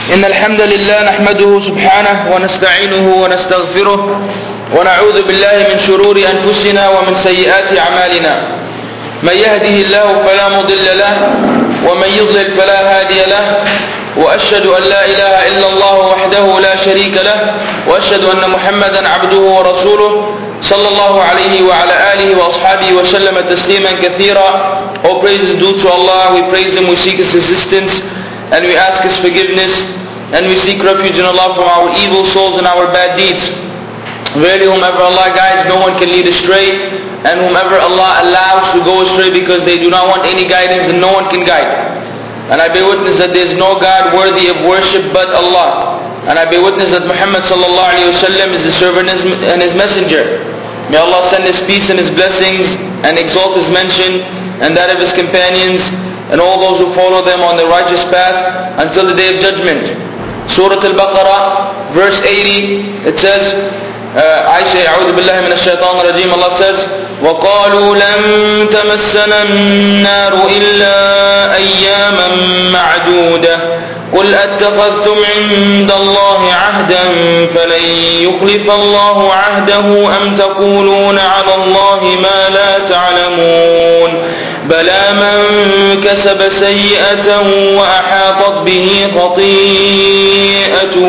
إن الحمد لله نحمده سبحانه ونستعينه ونستغفره ونعوذ بالله من شرور أنفسنا ومن سيئات أعمالنا. من يهده الله فلا مضل له ومن يضلل فلا هادي له، وأشهد أن لا إله إلا الله وحده لا شريك له، وأشهد أن محمدا عبده ورسوله صلى الله عليه وعلى آله وأصحابه وسلم تسليما كثيرا. All praise is due to Allah. We praise Him, we seek His assistance, and we ask His forgiveness, and we seek refuge in Allah from our evil souls and our bad deeds. Verily, whomever Allah guides, no one can lead astray, and whomever Allah allows to go astray because they do not want any guidance, then no one can guide. And I bear witness that there is no God worthy of worship but Allah. And I bear witness that Muhammad sallallahu alaihi wasallam is His servant and His messenger. May Allah send His peace and His blessings and exalt His mention and that of His companions and all those who follow them on the righteous path until the day of judgment. Surah Al-Baqarah, verse 80, it says, Aisha, A'udhu Billahi Minash Shaitan Rajim, Allah says, وَقَالُوا لَن تَمَسَّنَا النَّارُ إِلَّا أَيَّامًا مَعْدُودَةً قُلْ أَتَّخَذْتُمْ عِندَ اللَّهِ عَهْدًا فَلَن يُخْلِفَ اللَّهُ عَهْدَهُ أَمْ تَقُولُونَ عَلَى اللَّهِ مَا لَا تَعْلَمُونَ بَلَى مَنْ كَسَبَ سَيِّئَةً وَأَحَاطَتْ بِهِ خَطِيئَتُهُ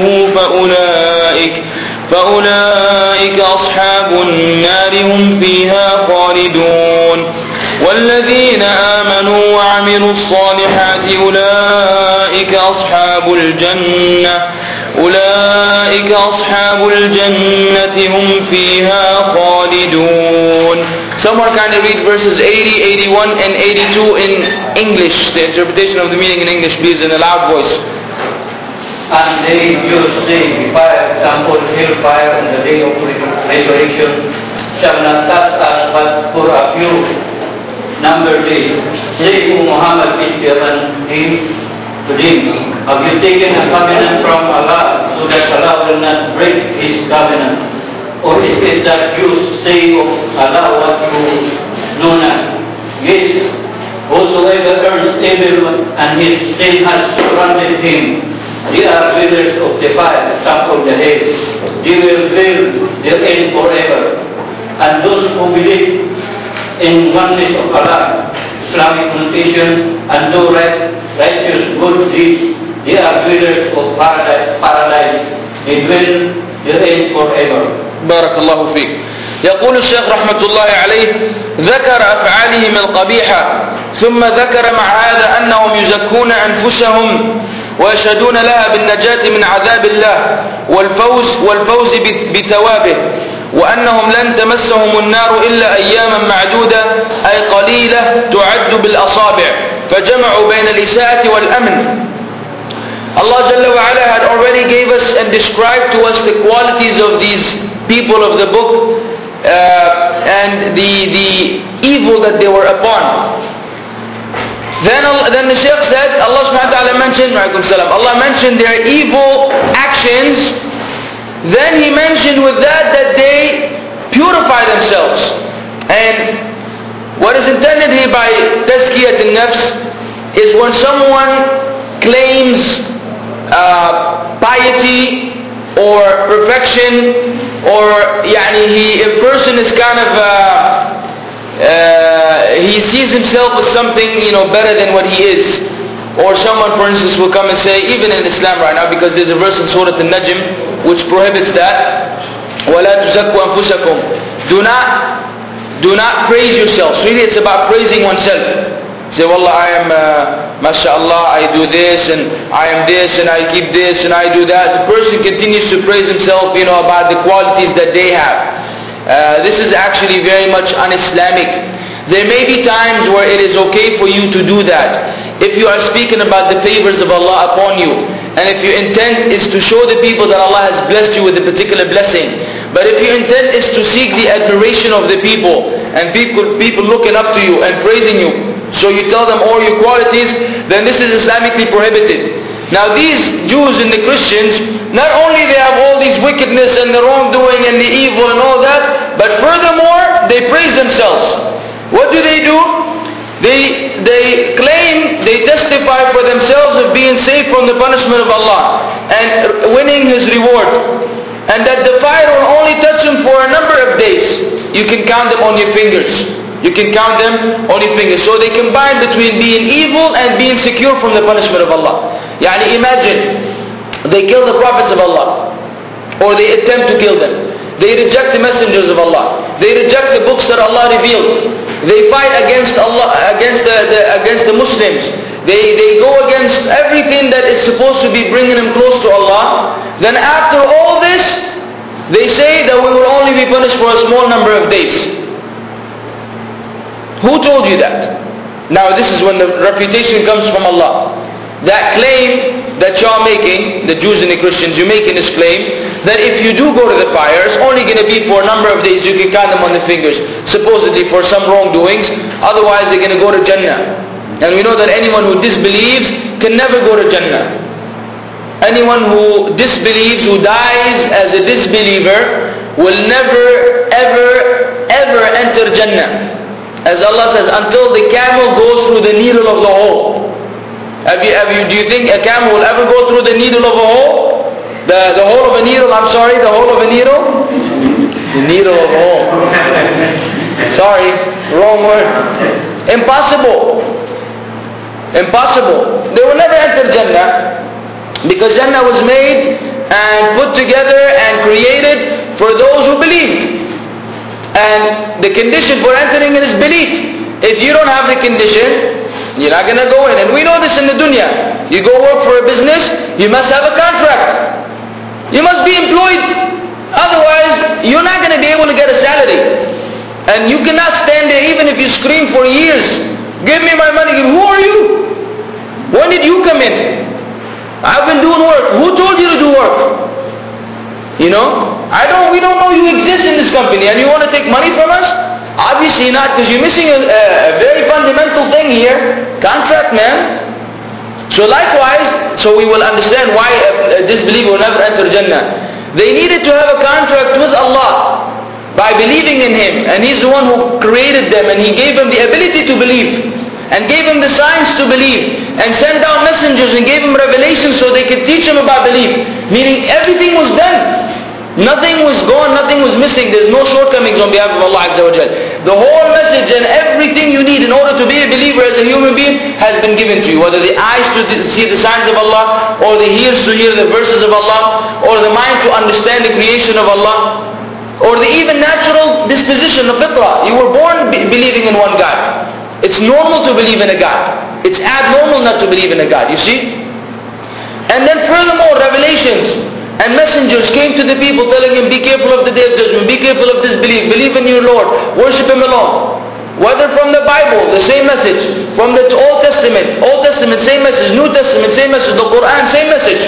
فأولئك أصحاب النار هم فيها خالدون والذين آمنوا وعملوا الصالحات أولئك أصحاب الجنة هم فيها خالدون. Someone kindly read verses 80, 81 and 82 in English, the interpretation of the meaning in English, please, in a loud voice. And they used the fire, example, hellfire on the day of resurrection shall not touch us but for a few numbered days. Say, O Muhammad, peace be upon him, to him, have you taken a covenant from Allah so that Allah will not break His covenant? Or is it that you say of Allah what you know not? Yes, whosoever earns evil and his sin has surrounded him, they are withers of the fire, top of the head. They will fill their end forever. And those who believe in oneness of Allah, Islamic connotation, and do righteous good deeds, they are withers of paradise. They dwell their end forever. بارك الله فيك. يقول الشيخ رحمة الله عليه: ذكر أفعالهم القبيحة ثم ذكر مع هذا أنهم يزكون أنفسهم ويشهدون لها بالنجاة من عذاب الله والفوز بثوابه، وأنهم لن تمسهم النار إلا أياما معدودة أي قليلة تعد بالأصابع، فجمعوا بين الإساءة والأمن. Allah Jalla wa Ala had already gave us and described to us the qualities of these people of the book and the evil that they were upon. Then the Shaykh said, Allah subhanahu wa ta'ala mentioned, Allah mentioned their evil actions. Then He mentioned with that they purify themselves. And what is intended here by tazkiyat al-nafs is when someone claims piety or perfection, or a person is kind of he sees himself as something better than what he is. Or someone, for instance, will come and say, even in Islam right now, because there's a verse in Surah Al-Najm which prohibits that, وَلَا تُزَكُّوا أَنفُسَكُمْ, do not praise yourselves. Really, it's about praising oneself. Say, Wallah, I am, mashallah, I do this, and I am this, and I keep this, and I do that. The person continues to praise himself, about the qualities that they have. This is actually very much un-Islamic. There may be times where it is okay for you to do that. If you are speaking about the favors of Allah upon you, and if your intent is to show the people that Allah has blessed you with a particular blessing, but if your intent is to seek the admiration of the people, and people looking up to you and praising you, so you tell them all your qualities, then this is Islamically prohibited. Now these Jews and the Christians, not only they have all these wickedness and the wrongdoing and the evil and all that, but furthermore, they praise themselves. What do? They they claim, they testify for themselves of being safe from the punishment of Allah and winning His reward. And that the fire will only touch them for a number of days. You can count them on your fingers. You can count them on your fingers. So they combine between being evil and being secure from the punishment of Allah. Yani imagine, they kill the prophets of Allah, or they attempt to kill them. They reject the messengers of Allah. They reject the books that Allah revealed. They fight against Allah, against the Muslims. They go against everything that is supposed to be bringing them close to Allah. Then after all this, they say that we will only be punished for a small number of days. Who told you that? Now this is when the refutation comes from Allah. That claim that you're making, the Jews and the Christians, you're making this claim that if you do go to the fire, it's only going to be for a number of days. You can count them on the fingers, supposedly for some wrongdoings. Otherwise they're going to go to Jannah. And we know that anyone who disbelieves can never go to Jannah. Anyone who disbelieves, who dies as a disbeliever, will never, ever, ever enter Jannah. As Allah says, until the camel goes through the needle of the hole. Do you think a camel will ever go through the needle of a hole? The hole of a needle, I'm sorry, the hole of a needle? The needle of a hole. Sorry, wrong word. Impossible. Impossible. They will never enter Jannah, because Jannah was made and put together and created for those who believed. And the condition for entering it is belief. If you don't have the condition, you're not going to go in. And we know this in the dunya. You go work for a business, you must have a contract. You must be employed. Otherwise, you're not going to be able to get a salary. And you cannot stand there even if you scream for years. Give me my money. Who are you? When did you come in? I've been doing work. Who told you to do work? You know? We don't know you exist in this company and you want to take money from us? Obviously not, because you're missing a very fundamental thing here. Contract, man. So likewise, so we will understand why a disbeliever will never enter Jannah. They needed to have a contract with Allah by believing in Him. And He's the one who created them, and He gave them the ability to believe, and gave them the signs to believe, and sent down messengers and gave them revelations so they could teach them about belief. Meaning everything was done. Nothing was gone, nothing was missing. There's no shortcomings on behalf of Allah Azza wa Jal. The whole message and everything you need in order to be a believer as a human being has been given to you. Whether the eyes to see the signs of Allah, or the ears to hear the verses of Allah, or the mind to understand the creation of Allah, or the even natural disposition of fitrah. You were born believing in one God. It's normal to believe in a God. It's abnormal not to believe in a God, you see? And then furthermore, revelations and messengers came to the people telling them, be careful of the day of judgment, be careful of disbelief, believe in your Lord, worship Him alone. Whether from the Bible, the same message, from the Old Testament, same message, New Testament, same message, the Quran, same message.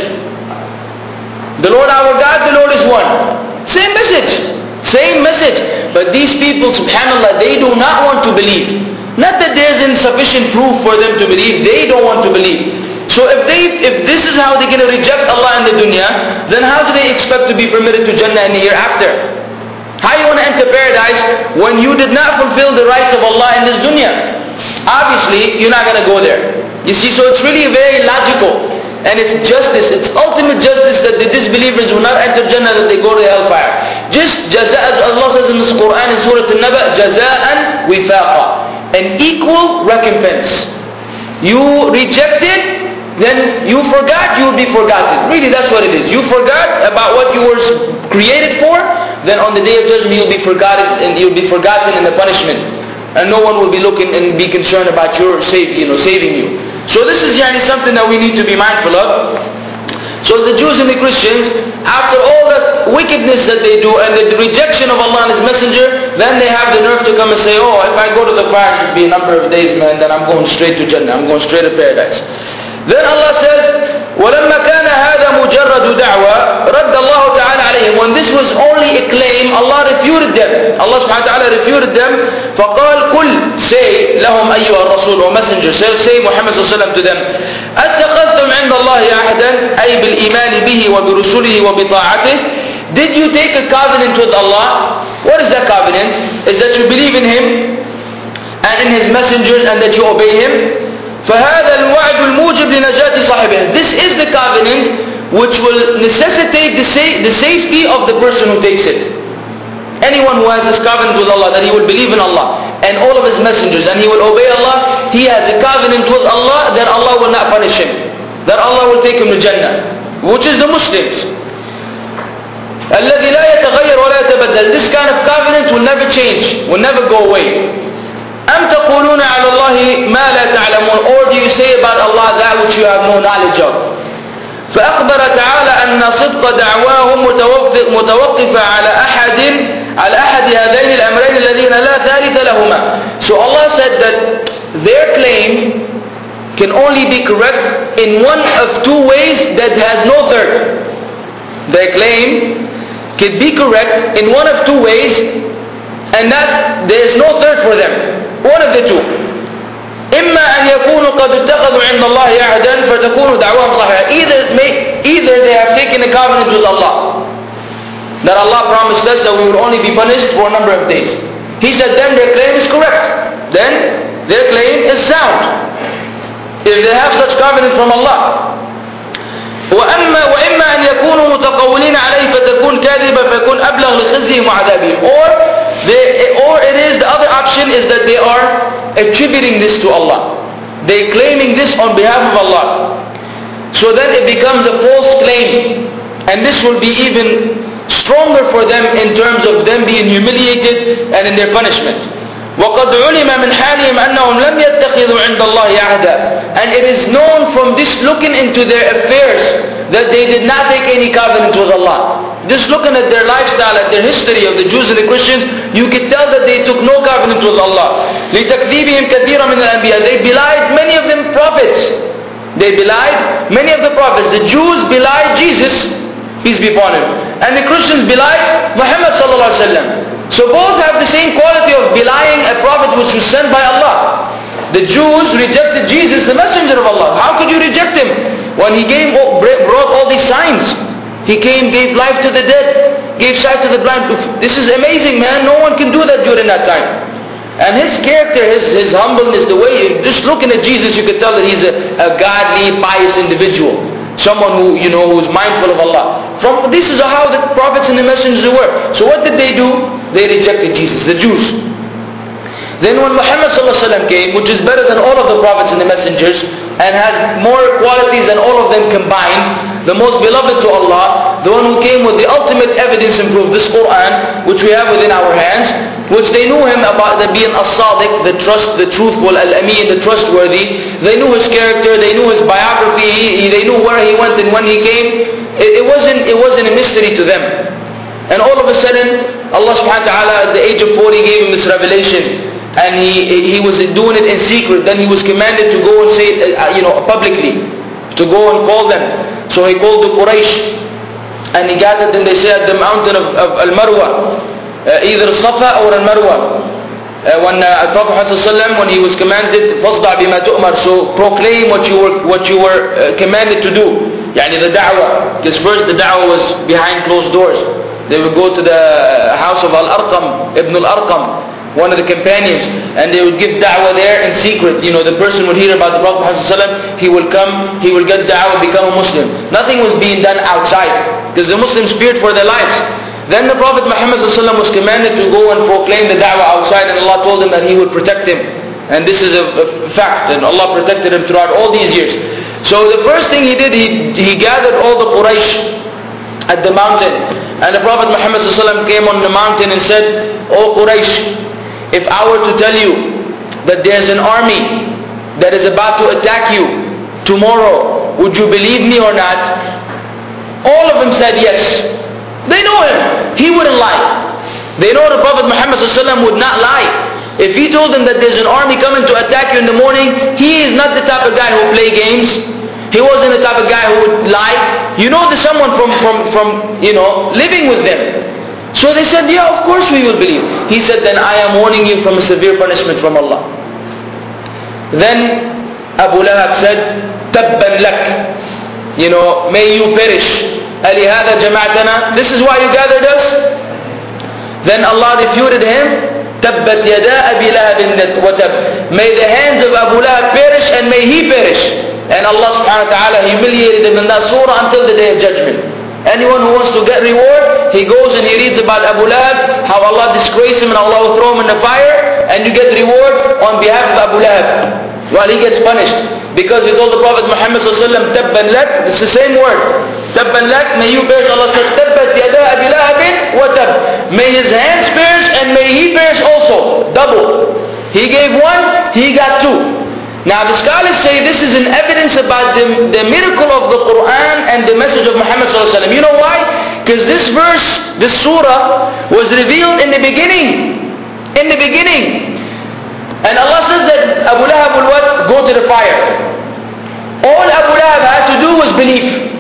The Lord our God, the Lord is one. Same message. Same message. But these people, subhanAllah, they do not want to believe. Not that there's insufficient proof for them to believe, they don't want to believe. So if this is how they're going to reject Allah in the dunya, then how do they expect to be permitted to Jannah in the year after? How you want to enter paradise when you did not fulfill the rights of Allah in this dunya? Obviously, you're not going to go there. You see, so it's really very logical. And it's justice, it's ultimate justice that the disbelievers will not enter Jannah, that they go to the hellfire. Just jaza, as Allah says in this Quran in Surah An-Naba, jaza'an wifaqa, an equal recompense. You rejected, then you forgot, you will be forgotten. Really, that's what it is. You forgot about what you were created for, then on the day of judgment you'll be forgotten, and you'll be forgotten in the punishment. And no one will be looking and be concerned about your saving you. So this is something that we need to be mindful of. So the Jews and the Christians, after all the wickedness that they do and the rejection of Allah and His Messenger, then they have the nerve to come and say, oh, if I go to the fire, it will be a number of days, man, then I'm going straight to Jannah, I'm going straight to paradise. Then Allah says, وَلَمَّا كَانَ هَذَا مُجَرَّدُ دَعْوَةً رَدَّ اللَّهُ تَعَالَى عَلَيْهِمْ. When this was only a claim, Allah refuted them. Allah subhanahu wa ta'ala refuted them. فَقَالْ قُلْ, say لَهُمْ أَيُّهَا الرَّسُولُ or messenger, say Muhammad sallallahu alayhi wa sallam to them, أَتَّخَذْتُمْ عِنْدَ اللَّهِ أَحْدًا أَيْ بِالْإِيمَانِ بِهِ وَبِرُسُلِهِ وَبِطَاعَتِهِ. Did you take a covenant with Allah? What is that covenant? Is that you believe in Him and in His messengers, and that you obey Him. فَهَذَا الْوَعْدُ الْمُوجِبْ لِنَجَاةِ صَاحِبِهِ. This is the covenant which will necessitate the safety of the person who takes it. Anyone who has this covenant with Allah, that he will believe in Allah and all of His messengers, and he will obey Allah, he has a covenant with Allah that Allah will not punish him, that Allah will take him to Jannah, which is the Muslims. الَّذِي لَا يَتَغَيَّرُ وَلَا يَتَبَدَّلُ. This kind of covenant will never change, will never go away. أَمْ تَقُولُونَ عَلَى اللَّهِ مَا لَا تَعْلَمُونَ. Or do you say about Allah that which you have no knowledge of? فأخبر تعالى أن صدق دعواهم متوقفة على أحد هذين الأمرين الذين لا ثالث لهما. So Allah said that their claim can only be correct in one of two ways that has no third. Their claim can be correct in one of two ways, and that there is no third for them. One of the two. إما أن يكونوا قد اتخذوا عند الله عهدا فتكون دعواهم صحيحة. Either they have taken a covenant with Allah, that Allah promised us that we will only be punished for a number of days. He said then their claim is correct, then their claim is sound, if they have such covenant from Allah. وإما أن يكونوا متقولين عليه فتكون كاذبة فيكون أبلغ لخزيهم وعذابهم. Or it is, the other option is that they are attributing this to Allah. They claiming this on behalf of Allah. So then it becomes a false claim, and this will be even stronger for them in terms of them being humiliated and in their punishment. وَقَدْ عُلِمَ مِنْ حَالِهِمْ أَنَّهُمْ لَمْ يَتَّخِذُوا عِنْدَ اللَّهِ عَهْدًا. And it is known from this looking into their affairs that they did not take any covenant with Allah. Just looking at their lifestyle, at their history of the Jews and the Christians, you could tell that they took no covenant with Allah. لِتَكْذِيبِهِمْ كَثِيرًا مِنَ الْأَنْبِيَاءِ. They belied many of them prophets. They belied many of the prophets. The Jews belied Jesus, peace be upon him, and the Christians belied Muhammad sallallahu alaihi wasallam. So both have the same quality of belying a prophet which was sent by Allah. The Jews rejected Jesus, the messenger of Allah. How could you reject him when he brought all these signs? He came, gave life to the dead, gave sight to the blind. This is amazing, man. No one can do that during that time. And his character, his humbleness, the way, just looking at Jesus, you could tell that he's a godly, pious individual. Someone who, who's mindful of Allah. This is how the prophets and the messengers were. So what did they do? They rejected Jesus, the Jews. Then when Muhammad ﷺ came, which is better than all of the prophets and the messengers, and has more qualities than all of them combined, the most beloved to Allah, the one who came with the ultimate evidence and proof, this Quran, which we have within our hands, which they knew him about the being as-sadiq, the truthful, al-amin, the trustworthy. They knew his character, they knew his biography, they knew where he went and when he came. It wasn't a mystery to them. And all of a sudden, Allah subhanahu wa ta'ala at the age of 40 gave him this revelation. And he was doing it in secret. Then he was commanded to go and say it, publicly, to go and call them. So he called the Quraysh, and he gathered them. They say at the mountain of Al-Marwa, either Safa or Al-Marwa. When Prophet ﷺ, when he was commanded, فَاصْدَعْ بِمَا تُؤْمَرْ, so proclaim what you were commanded to do. Yani the da'wah, because first the da'wah was behind closed doors. They would go to the house of Al-Arqam, Ibn Al-Arqam, one of the companions, and they would give da'wah there in secret. The person would hear about the Prophet ﷺ, he will come, he will get da'wah, become a Muslim. Nothing was being done outside, because the Muslims feared for their lives. Then the Prophet Muhammad ﷺ was commanded to go and proclaim the da'wah outside, and Allah told him that he would protect him. And this is a fact, and Allah protected him throughout all these years. So the first thing he did, he gathered all the Quraysh at the mountain. And the Prophet Muhammad ﷺ came on the mountain and said, "O Quraysh, if I were to tell you that there's an army that is about to attack you tomorrow, would you believe me or not?" All of them said yes. They know him. He wouldn't lie. They know the Prophet Muhammad ﷺ would not lie. If he told them that there's an army coming to attack you in the morning, he is not the type of guy who would play games. He wasn't the type of guy who would lie. There's someone from living with them. So they said, yeah, of course we will believe. He said, then I am warning you from a severe punishment from Allah. Then Abu Lahab said, Tabban lak. May you perish. Alihada jama'atana. This is why you gathered us? Then Allah refuted him تبت يدا أبي لهب وتب. May the hands of Abu Lahab perish and may he perish. And Allah subhanahu wa ta'ala humiliated him in that surah until the day of judgment. Anyone who wants to get reward, he goes and he reads about Abu Lahab, how Allah disgraced him and Allah will throw him in the fire, and you get reward on behalf of Abu Lahab while he gets punished. Because he told the Prophet Muhammad sallallahu alaihi wasallam, Tabban lak, it's the same word. Tabban lak, may you perish. Allah said, Tabbat yada Abi Lahabin wa tab. May his hands perish and may he perish also. Double. He gave one, he got two. Now the scholars say this is an evidence about the miracle of the Quran and the message of Muhammad sallallahu alaihi wasallam. You know why? Because this verse, this surah, was revealed in the beginning. In the beginning. And Allah says that Abu Lahab will what? Go to the fire. All Abu Lahab had to do was believe.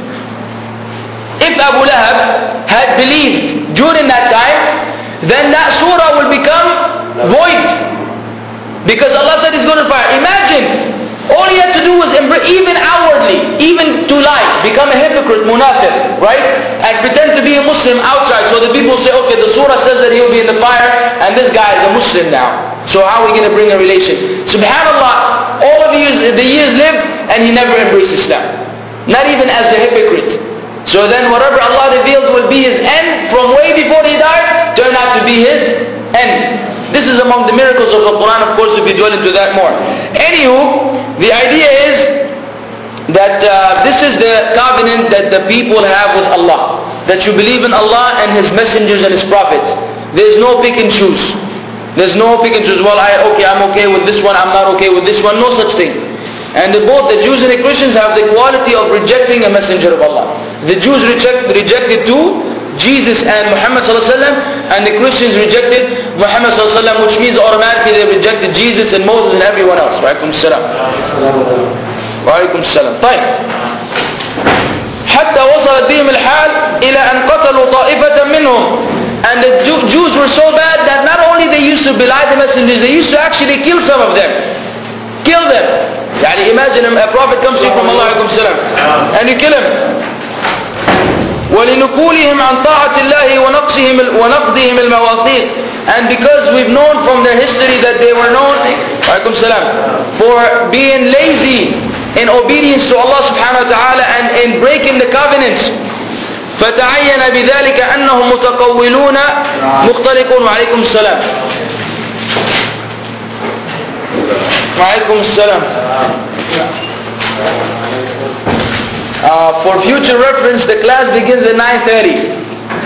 If Abu Lahab had believed during that time, then that surah will become void. Because Allah said he's going to fire. Imagine, all he had to do was even outwardly, even to lie, become a hypocrite, munafiq, right? And pretend to be a Muslim outside. So the people say, okay, the surah says that he will be in the fire, and this guy is a Muslim now. So how are we going to bring a relation? Subhanallah, all of the years lived, and he never embraced Islam. Not even as a hypocrite. So then whatever Allah revealed will be his end from way before he died, turned out to be his end. This is among the miracles of the Quran, of course, if we dwell into that more. Anywho, the idea is that this is the covenant that the people have with Allah. That you believe in Allah and His messengers and His prophets. There is no pick and choose. There's no pick and choose. Well, I'm okay with this one, I'm not okay with this one. No such thing. And both the Jews and the Christians have the quality of rejecting a messenger of Allah. The Jews rejected two, Jesus and Muhammad sallallahu alaihi wasallam, and the Christians rejected Muhammad sallallahu alaihi wasallam, which means automatically they rejected Jesus and Moses and everyone else. Wa alaikum salam. Wa alaikum salam. طيب. حتى وصلت بهم الحال إلى أن قتلوا طائفة منهم. And the Jews were so bad that not only they used to belie the messengers, they used to actually kill some of them. Kill them. يعني imagine a prophet comes to you from Allah alaikum salam, and you kill him. وَلِنُكُولِهِمْ عَنْ طَاعَةِ اللَّهِ وَنَقْضِهِمِ الْمَوَاثِيقِ. And because we've known from their history that they were known for being lazy in obedience to Allah subhanahu wa ta'ala and in breaking the covenants, فَتَعَيَّنَ بِذَلِكَ أَنَّهُمْ مُتَقَوِّلُونَ مُخْتَلِقُونَ وَعَلَيكُمْ السَّلَامُ. وَعَلَيكُمْ السَّلَامُ. For future reference, the class begins at 9:30.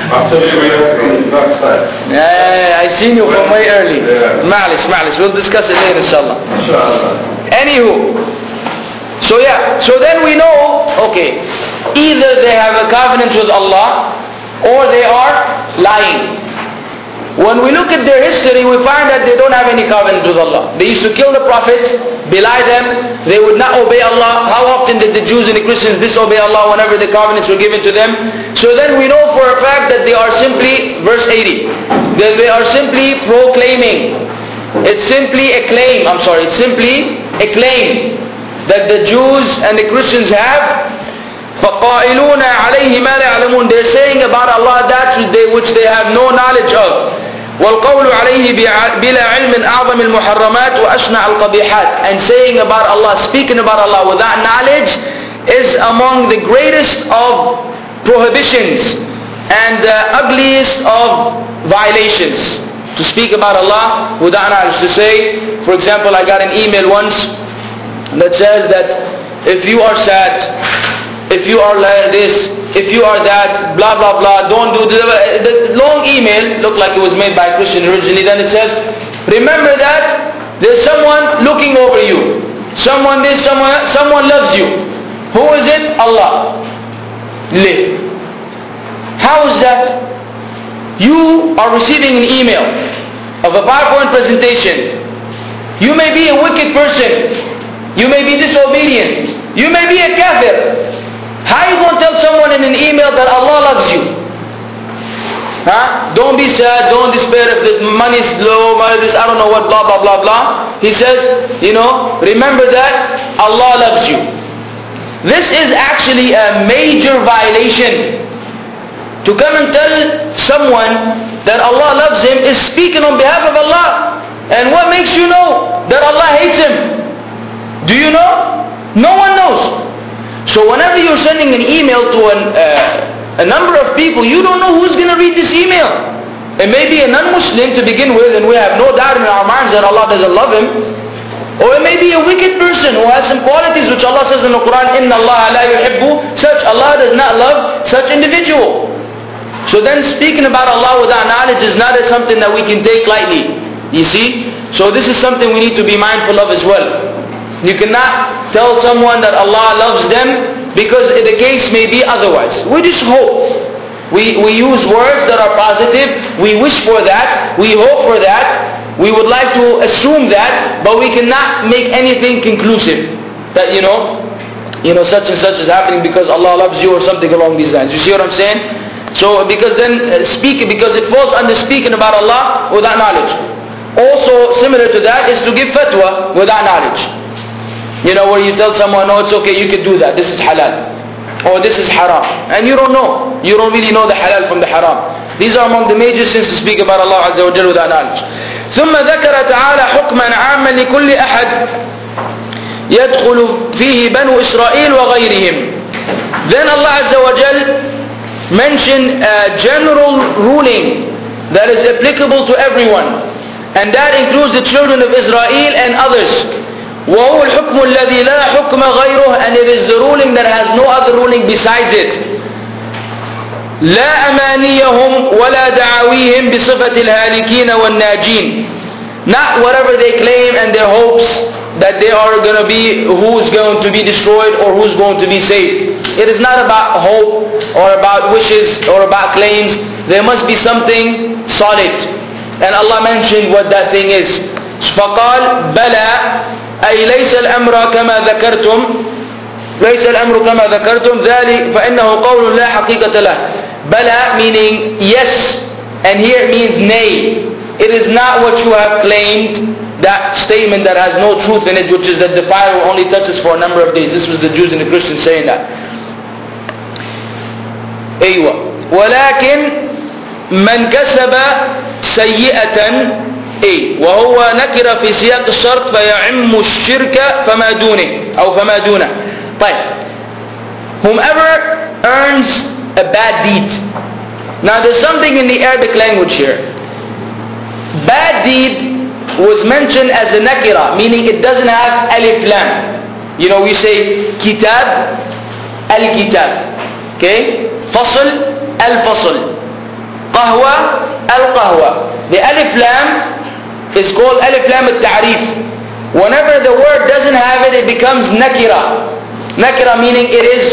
I seen you from way early. Ma'alish. We'll discuss it later, inshallah. Anywho, so then we know, okay, either they have a covenant with Allah or they are lying. When we look at their history, we find that they don't have any covenant with Allah. They used to kill the prophets, belie them, they would not obey Allah. How often did the Jews and the Christians disobey Allah whenever the covenants were given to them? So then we know for a fact that they are simply, verse 80, that they are simply proclaiming. It's simply a claim, it's simply a claim that the Jews and the Christians have. فَقَائِلُونَ عَلَيْهِ مَا لَا يَعْلَمُونَ. They're saying about Allah that which they have no knowledge of. وَالْقَوْلُ عَلَيْهِ بِلَا عِلْمٍ أَعْظَمِ الْمُحَرَّمَاتِ وَأَشْنَعَ الْقَبِيحَاتِ. And saying about Allah, speaking about Allah without knowledge is among the greatest of prohibitions and the ugliest of violations. To speak about Allah without knowledge. To say, for example, I got an email once that says that if you are sad, if you are like this, if you are that, blah blah blah, don't do this. The long email looked like it was made by a Christian originally. Then it says, remember that there's someone looking over you. Someone loves you. Who is it? Allah. Live. How is that? You are receiving an email of a PowerPoint presentation. You may be a wicked person. You may be disobedient. You may be a kafir. How are you going to tell someone in an email that Allah loves you? Don't be sad, don't despair if the money is low, I don't know what, blah, blah, blah, blah. He says, remember that Allah loves you. This is actually a major violation. To come and tell someone that Allah loves him is speaking on behalf of Allah. And what makes you know that Allah hates him? Do you know? No one knows. So whenever you're sending an email to a number of people, you don't know who's going to read this email. It may be a non-Muslim to begin with, and we have no doubt in our minds that Allah doesn't love him. Or it may be a wicked person who has some qualities which Allah says in the Quran, إِنَّ اللَّهَ لَا يُحِبُّ such. Allah does not love such individual. So then speaking about Allah without knowledge is not something that we can take lightly. You see? So this is something we need to be mindful of as well. You cannot tell someone that Allah loves them because the case may be otherwise. We just hope. We use words that are positive. We wish for that. We hope for that. We would like to assume that, but we cannot make anything conclusive. That, such and such is happening because Allah loves you or something along these lines. You see what I'm saying? So, because it falls under speaking about Allah without knowledge. Also, similar to that is to give fatwa without knowledge. Where you tell someone, no, it's okay, you can do that. This is halal. Or this is haram. And you don't know. You don't really know the halal from the haram. These are among the major sins to speak about Allah Azza wa Jalla without knowledge. ثم ذكر تعالى حكما عاما لكل أحد يدخل فيه بنو إسرائيل وغيرهم. Then Allah Azza wa Jalla mentioned a general ruling that is applicable to everyone. And that includes the children of Israel and others. وَهُوَ الْحُكْمُ الَّذِي لَا حُكْمَ غَيْرُهُ and it is the ruling that has no other ruling besides it. لا أمانيهم ولا دعاويهم بصفة الهالكين والناجين. Not whatever they claim and their hopes that they are going to be, who's going to be destroyed or who's going to be saved. It is not about hope or about wishes or about claims. There must be something solid. And Allah mentioned what that thing is. فقال بلى أي ليس الأمر كما ذكرتم ليس الأمر كما ذكرتم ذلك فإنه قول لا حقيقة له. Bala meaning yes, and here it means nay. It is not what you have claimed, that statement that has no truth in it, which is that the fire will only touch us for a number of days. This was the Jews and the Christians saying that. أيوة. ولكن من كسب سيئة وهو نكر في سياق الشرط فيعم الشرك فما دونه أو فما دونه. طيب. Whomever earns a bad deed. Now there's something in the Arabic language here. Bad deed was mentioned as a nakira, meaning it doesn't have alif lam. We say kitab, al-kitab. Okay? Fasl, al-fasl. Qahwa, al-qahwa. The alif lam is called alif lam al-ta'rif. Whenever the word doesn't have it, it becomes nakira. Nakira meaning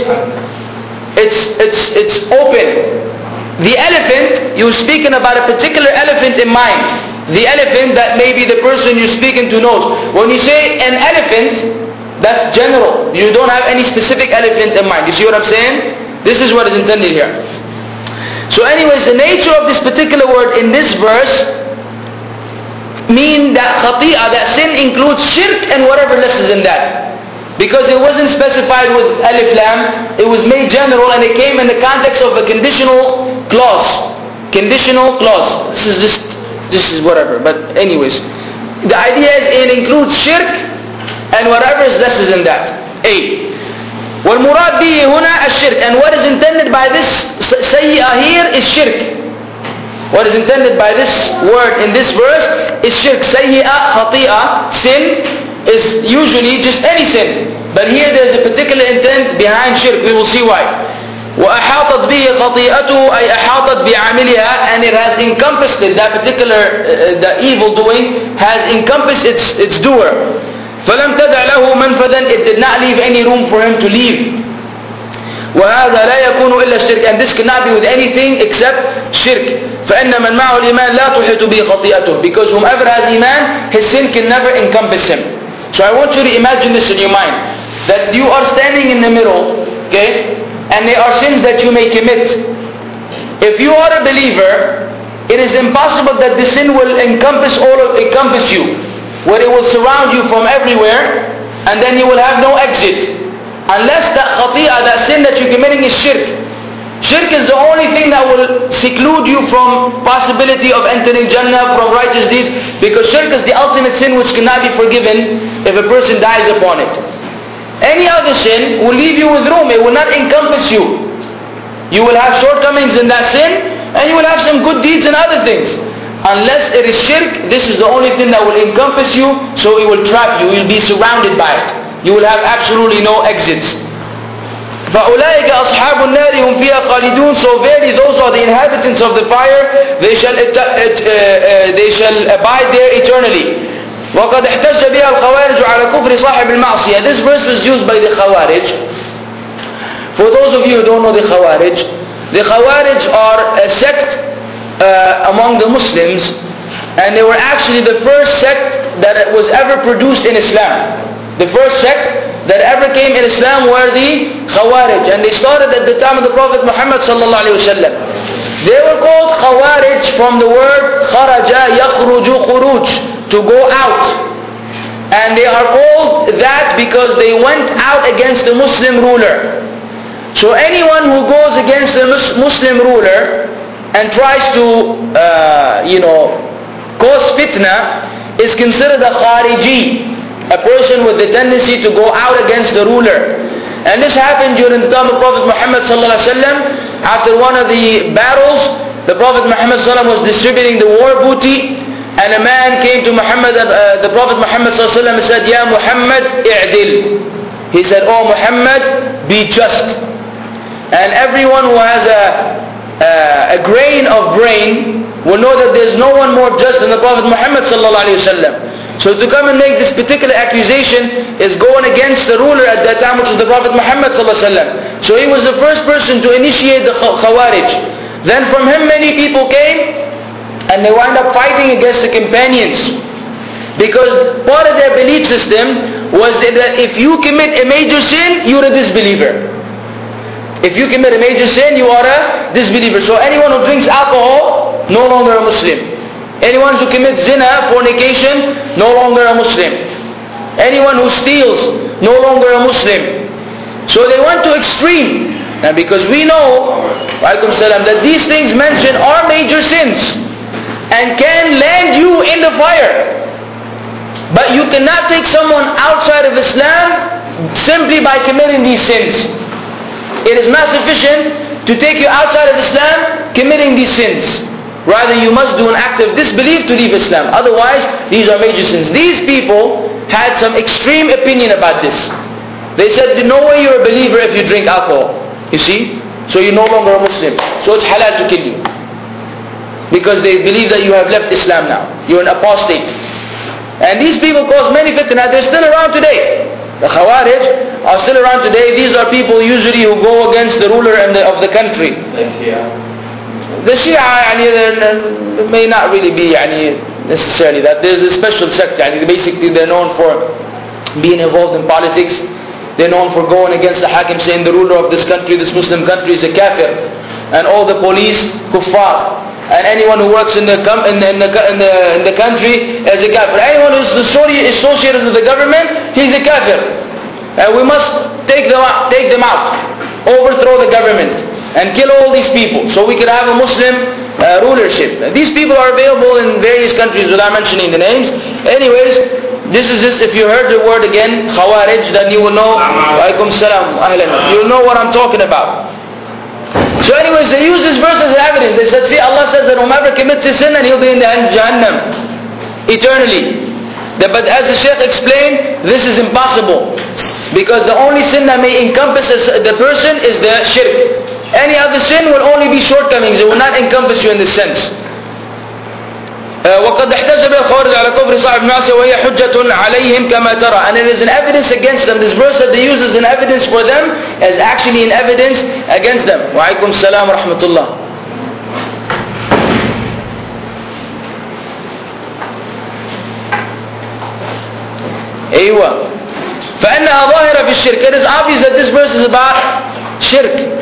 it's open. The elephant, you're speaking about a particular elephant in mind. The elephant that maybe the person you're speaking to knows. When you say an elephant, that's general. You don't have any specific elephant in mind. You see what I'm saying? This is what is intended here. So anyways, the nature of this particular word in this verse mean that khati'ah, that sin includes shirk and whatever less is in that. Because it wasn't specified with alif lam, it was made general and it came in the context of a conditional clause. Conditional clause. This is whatever. But anyways, the idea is it includes shirk and whatever is less is in that. A. وَالْمُرَادْ بِهِ هُنَا الشِّرْك. And what is intended by this sayyi'ah here is shirk. What is intended by this word in this verse is shirk. Sayyi'ah, khati'ah, sin is usually just any sin. But here there is a particular intent behind shirk. We will see why. وَأَحَاطَتْ بِهِ خَطِيئَتُهُ أي أحاطت بعملها, and it has encompassed it, that particular the evil doing has encompassed its doer. فَلَمْ تَدَعْ لَهُ مَنْفَذًا, it did not leave any room for him to leave. وَهَذَا لَا يَكُونُ إِلَّا الشِّرْكِ, and this cannot be with anything except shirk. فَإِنَّ مَنْ مَعَهُ الْإِيمَانِ لَا تُحِيطُ بِهِ خَطِيئَتُهُ, because whomever has iman, his sin can never encompass him. So I want you to imagine this in your mind, that you are standing in the middle, okay, and there are sins that you may commit. If you are a believer, it is impossible that the sin will encompass you, where it will surround you from everywhere, and then you will have no exit, unless that khati'ah, that sin that you're committing is shirk. Shirk is the only thing that will seclude you from possibility of entering Jannah, from righteous deeds, because shirk is the ultimate sin which cannot be forgiven if a person dies upon it. Any other sin will leave you with room, it will not encompass you. You will have shortcomings in that sin, and you will have some good deeds in other things. Unless it is shirk, this is the only thing that will encompass you, so it will trap you, you will be surrounded by it. You will have absolutely no exits. فَأُولَٰئِكَ أَصْحَابُ النَّارِ هُمْ فِيهَا خَالِدُونَ. So verily those are the inhabitants of the fire, they shall abide there eternally. وَقَدْ احْتَجَّ بِهَا الْخَوَارِجُ عَلَى كُفْرِ صَاحِبِ الْمَعْصِيَةِ. This verse was used by the Khawarij. For those of you who don't know the Khawarij are a sect among the Muslims, and they were actually the first sect that was ever produced in Islam. The first sect that ever came in Islam were the Khawarij, and they started at the time of the Prophet Muhammad sallallahu alaihi wasallam. They were called Khawarij from the word kharaja yakhruju khuruj, to go out, and they are called that because they went out against the Muslim ruler. So anyone who goes against the Muslim ruler and tries to cause fitna is considered a Khariji, a person with the tendency to go out against the ruler. And this happened during the time of Prophet Muhammad sallallahu alaihi wasallam. After one of the battles, the Prophet Muhammad sallallahu alaihi wasallam was distributing the war booty, and a man came to Muhammad, the Prophet Muhammad sallallahu alaihi wasallam, and said, "Ya Muhammad, i'dil." He said, "Oh Muhammad, be just." And everyone who has a grain of brain will know that there is no one more just than the Prophet Muhammad sallallahu alaihi wasallam. So to come and make this particular accusation is going against the ruler at that time, which was the Prophet Muhammad sallallahu alaihi wasallam. So he was the first person to initiate the Khawarij. Then from him many people came, and they wound up fighting against the companions, because part of their belief system was that if you commit a major sin, you're a disbeliever. If you commit a major sin, you are a disbeliever. So anyone who drinks alcohol, no longer a Muslim. Anyone who commits zina, fornication, no longer a Muslim. Anyone who steals, no longer a Muslim. So they went to extreme. And because we know, alaikum salam, that these things mentioned are major sins and can land you in the fire. But you cannot take someone outside of Islam simply by committing these sins. It is not sufficient to take you outside of Islam committing these sins. Rather, you must do an act of disbelief to leave Islam. Otherwise, these are major sins. These people had some extreme opinion about this. They said, no way you're a believer if you drink alcohol. You see? So you're no longer a Muslim. So it's halal to kill you. Because they believe that you have left Islam now. You're an apostate. And these people cause many fitna. They're still around today. The Khawarij are still around today. These are people usually who go against the ruler of the country. The Shia may not really be necessarily that. There's a special sect. Basically they're known for being involved in politics. They're known for going against the Hakim, saying the ruler of this country, this Muslim country, is a kafir. And all the police, kuffar. And anyone who works in the country is a kafir. Anyone who is associated with the government, he's a kafir. And we must take them out, overthrow the government, and kill all these people, so we can have a Muslim rulership. These people are available in various countries without mentioning the names. Anyways, this is just, if you heard the word again, Khawarij, then you will know, Alaikum Salam, Ahlan, you will know what I'm talking about. So anyways, they use this verse as evidence. They said, see, Allah says that whomever commits a sin, and he'll be in the Jahannam eternally. But as the Shaykh explained, this is impossible, because the only sin that may encompass the person is the shirk. Any other sin will only be shortcomings. It will not encompass you in this sense. وَقَدْ احْتَجَّ بِالْخَوَارِجِ عَلَى كُفْرِ صَاحِبِ الْمَعْصِيَةِ وَهِيَ حُجَّةٌ عَلَيْهِمْ كَمَا تَرَى. And it is an evidence against them. This verse that they use as an evidence for them is actually an evidence against them. Wa alaikum salam wa rahmatullah. Aywa. فَإِنَّهَا ظَاهِرَةٌ فِي الشِّرْكِ. It is obvious that this verse is about shirk.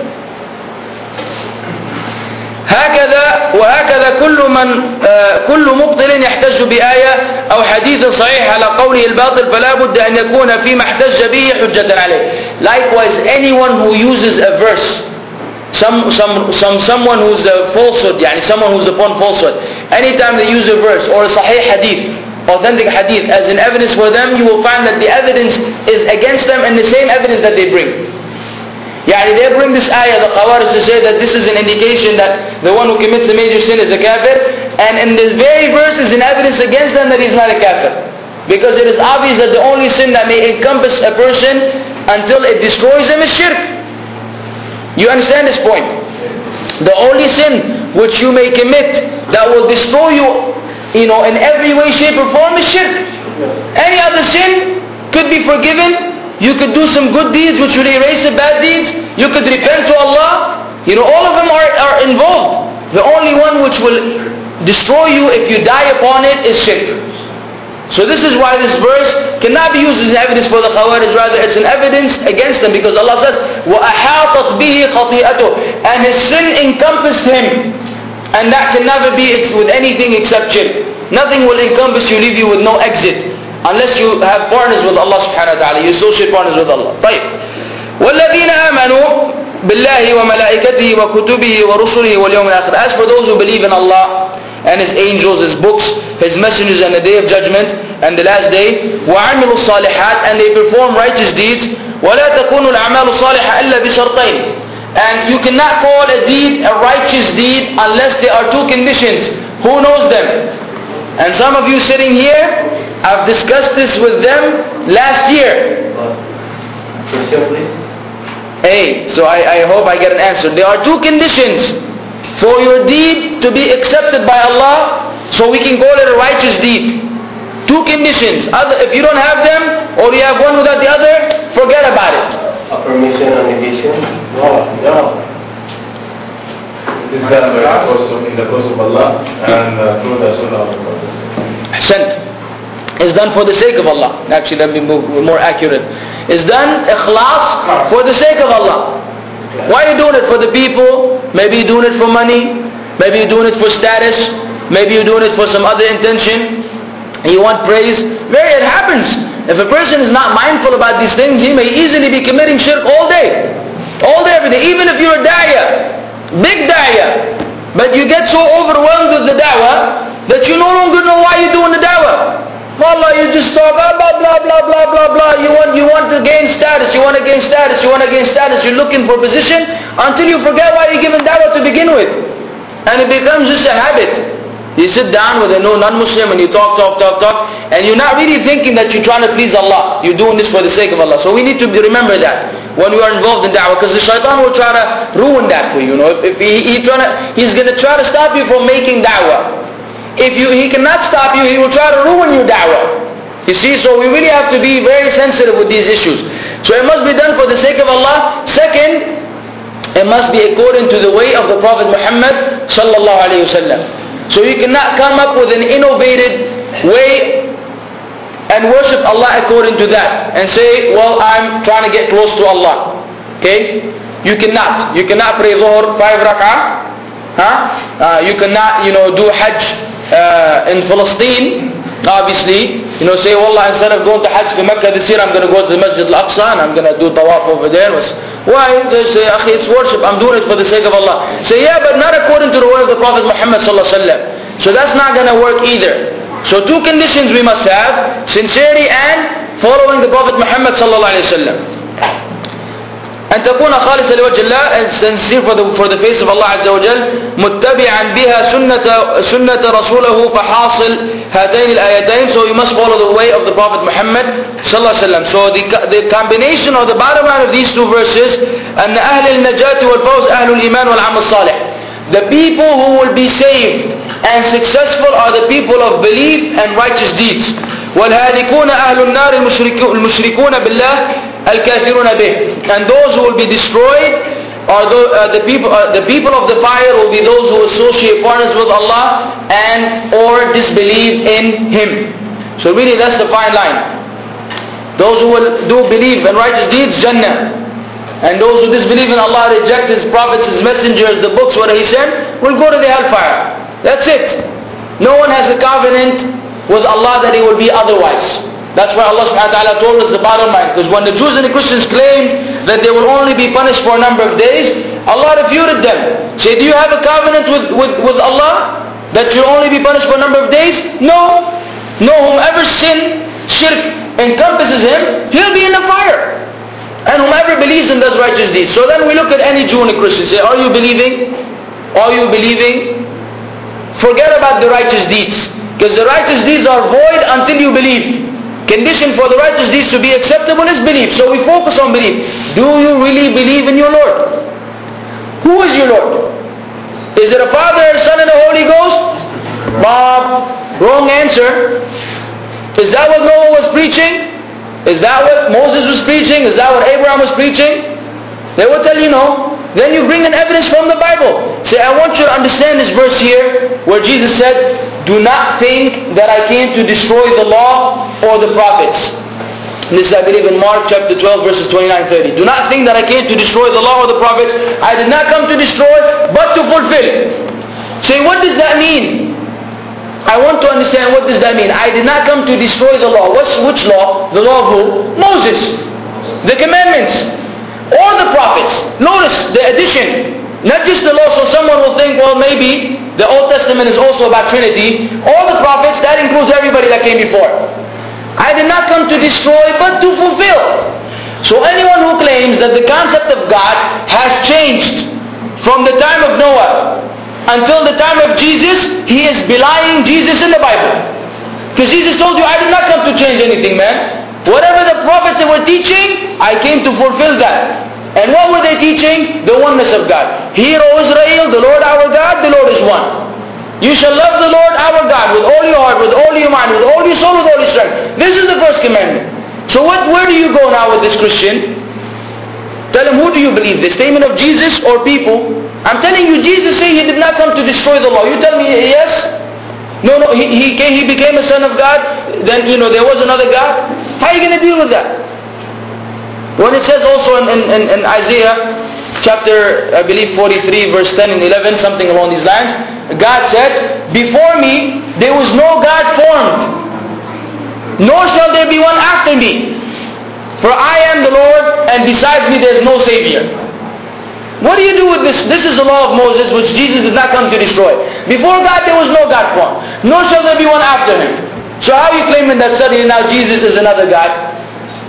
وهكذا كل مبطل يحتج بآية أو حديث صحيح على قوله الباطل فلا بد أن يكون فيما احتج به حجة عليه. Likewise, anyone who uses a verse someone who's a falsehood, someone who's upon falsehood, anytime they use a verse or a sahih hadith, authentic hadith, as an evidence for them, you will find that the evidence is against them and the same evidence that they bring. They bring this ayah, the Khawarij, to say that this is an indication that the one who commits a major sin is a kafir, and in this very verse is an evidence against them that he's not a kafir. Because it is obvious that the only sin that may encompass a person until it destroys him is shirk. You understand this point? The only sin which you may commit that will destroy you, in every way, shape or form is shirk. Any other sin could be forgiven. You could do some good deeds which will erase the bad deeds. You could repent to Allah. All of them are involved. The only one which will destroy you if you die upon it is shirk. So this is why this verse cannot be used as evidence for the Khawarij. Rather, it's an evidence against them, because Allah says, وَأَحَاطَتْ بِهِ خَطِيئَتُهُ, and his sin encompassed him. And that can never be with anything except shirk. Nothing will encompass you, leave you with no exit, unless you have partners with Allah subhanahu wa ta'ala. You associate partners with Allah. طيب. وَالَّذِينَ آمَنُوا بِاللَّهِ وَمَلَائِكَتِهِ وَكُتُبِهِ وَرُسُلِهِ وَالْيَوْمِ الْآخِرِ. As for those who believe in Allah and His angels, His books, His messengers, and the day of judgment and the last day, وَعَمِلُوا الصَّالِحَاتِ, and they perform righteous deeds, وَلَا تَكُونُ الْأَعْمَالُ الصَّالِحَةَ إِلَّا بِشَرْطَيْنِ, and you cannot call a deed a righteous deed unless there are two conditions. Who knows them? And some of you sitting here, I've discussed this with them last year. Hey, so I hope I get an answer. There are two conditions for your deed to be accepted by Allah, so we can call it a righteous deed. Two conditions. If you don't have them, or you have one without the other, forget about it. Affirmation and negation? No. It is done in the cause of Allah and through the Sunnah of the Prophet. Ahsant. It's done for the sake of Allah. Actually, that would be more accurate. It's done ikhlas for the sake of Allah. Why are you doing it for the people? Maybe you're doing it for money. Maybe you're doing it for status. Maybe you're doing it for some other intention. You want praise. It happens. If a person is not mindful about these things, he may easily be committing shirk all day. All day, every day. Even if you're a da'iyah, big da'iyah, but you get so overwhelmed with the da'wah that you no longer know why you're doing the da'wah. Wallah, you just talk blah blah blah blah blah blah. You want to gain status. You want to gain status. You want to gain status. You're looking for position until you forget why you're given da'wah to begin with, and it becomes just a habit. You sit down with a non-Muslim and you talk, and you're not really thinking that you're trying to please Allah. You're doing this for the sake of Allah. So we need to remember that when we are involved in da'wah, because the shaitan will try to ruin that for you. If he's going to try to stop you from making da'wah. If he cannot stop you, he will try to ruin your da'wah. You see, so we really have to be very sensitive with these issues. So it must be done for the sake of Allah. Second, it must be according to the way of the Prophet Muhammad sallallahu alaihi wasallam. So you cannot come up with an innovated way and worship Allah according to that and say, well, I'm trying to get close to Allah. Okay? You cannot. You cannot pray Dhuhr 5 rak'ah. You cannot, do Hajj in Palestine. Obviously, say, wallah, instead of going to Hajj to Mecca this year, I'm going to go to the Masjid al-Aqsa and I'm going to do tawaf over there. Why? They say, akhi, it's worship. I'm doing it for the sake of Allah. Say, yeah, but not according to the word of the Prophet Muhammad sallallahu alaihi wasallam. So that's not going to work either. So two conditions we must have: sincerity and following the Prophet Muhammad sallallahu alaihi wasallam. أن تكون خالصة لوجه الله, and sincere for the face of Allah عز وجل, متبعا بها سنة رسوله فحاصل هاتين الآيتين. So you must follow the way of the Prophet Muhammad sallallahu alaihi wasallam. So the combination or the bottom line of these two verses, أن أهل النجاة والفوز أهل الإيمان والعمل الصالح. The people who will be saved and successful are the people of belief and righteous deeds. والهالكون أهل النار المشركون بالله الكافرون به. And those who will be destroyed are the people of the fire will be those who associate partners with Allah and or disbelieve in Him. So really that's the fine line. Those who will do believe in righteous deeds, Jannah. And those who disbelieve in Allah, reject His prophets, His messengers, the books, what He sent, will go to the hellfire. That's it. No one has a covenant with Allah that He will be otherwise. That's why Allah subhanahu wa ta'ala told us the bottom line. Because when the Jews and the Christians claimed that they will only be punished for a number of days, Allah refuted them. Say, do you have a covenant with Allah that you'll only be punished for a number of days? No. No, whomever shirk encompasses him, he'll be in the fire. And whomever believes and does righteous deeds. So then we look at any Jew and a Christian, say, are you believing? Are you believing? Forget about the righteous deeds. Because the righteous deeds are void until you believe. Condition for the righteous deeds to be acceptable is belief. So we focus on belief. Do you really believe in your Lord? Who is your Lord? Is it a Father, a Son, and a Holy Ghost? Bob, wrong answer. Is that what Noah was preaching? Is that what Moses was preaching? Is that what Abraham was preaching? They will tell you no. Then you bring an evidence from the Bible. Say, I want you to understand this verse here where Jesus said, do not think that I came to destroy the law or the prophets. This is, I believe, in Mark chapter 12 verses 29-30. Do not think that I came to destroy the law or the prophets. I did not come to destroy, but to fulfill. Say, what does that mean? I want to understand, what does that mean? I did not come to destroy the law. Which law? The law of who? Moses. The commandments. Or the prophets. Notice the addition. Not just the law, so someone will think, well, maybe the Old Testament is also about Trinity. All the prophets, that includes everybody that came before. I did not come to destroy, but to fulfill. So anyone who claims that the concept of God has changed from the time of Noah until the time of Jesus, he is belying Jesus in the Bible. Because Jesus told you, I did not come to change anything, man. Whatever the prophets were teaching, I came to fulfill that. And what were they teaching? The oneness of God. Hear, O Israel, the Lord our God, the Lord is one. You shall love the Lord our God with all your heart, with all your mind, with all your soul, with all your strength. This is the first commandment. So where do you go now with this Christian? Tell him, who do you believe? The statement of Jesus or people? I'm telling you, Jesus said he did not come to destroy the law. You tell me yes? No, he became a son of God. Then, there was another God. How are you going to deal with that? When it says also in Isaiah chapter, I believe 43 verse 10 and 11, something along these lines, God said, before me there was no God formed, nor shall there be one after me. For I am the Lord, and besides me there is no Savior. What do you do with this? This is the law of Moses, which Jesus did not come to destroy. Before God there was no God formed, nor shall there be one after him. So how are you claiming that suddenly now Jesus is another God?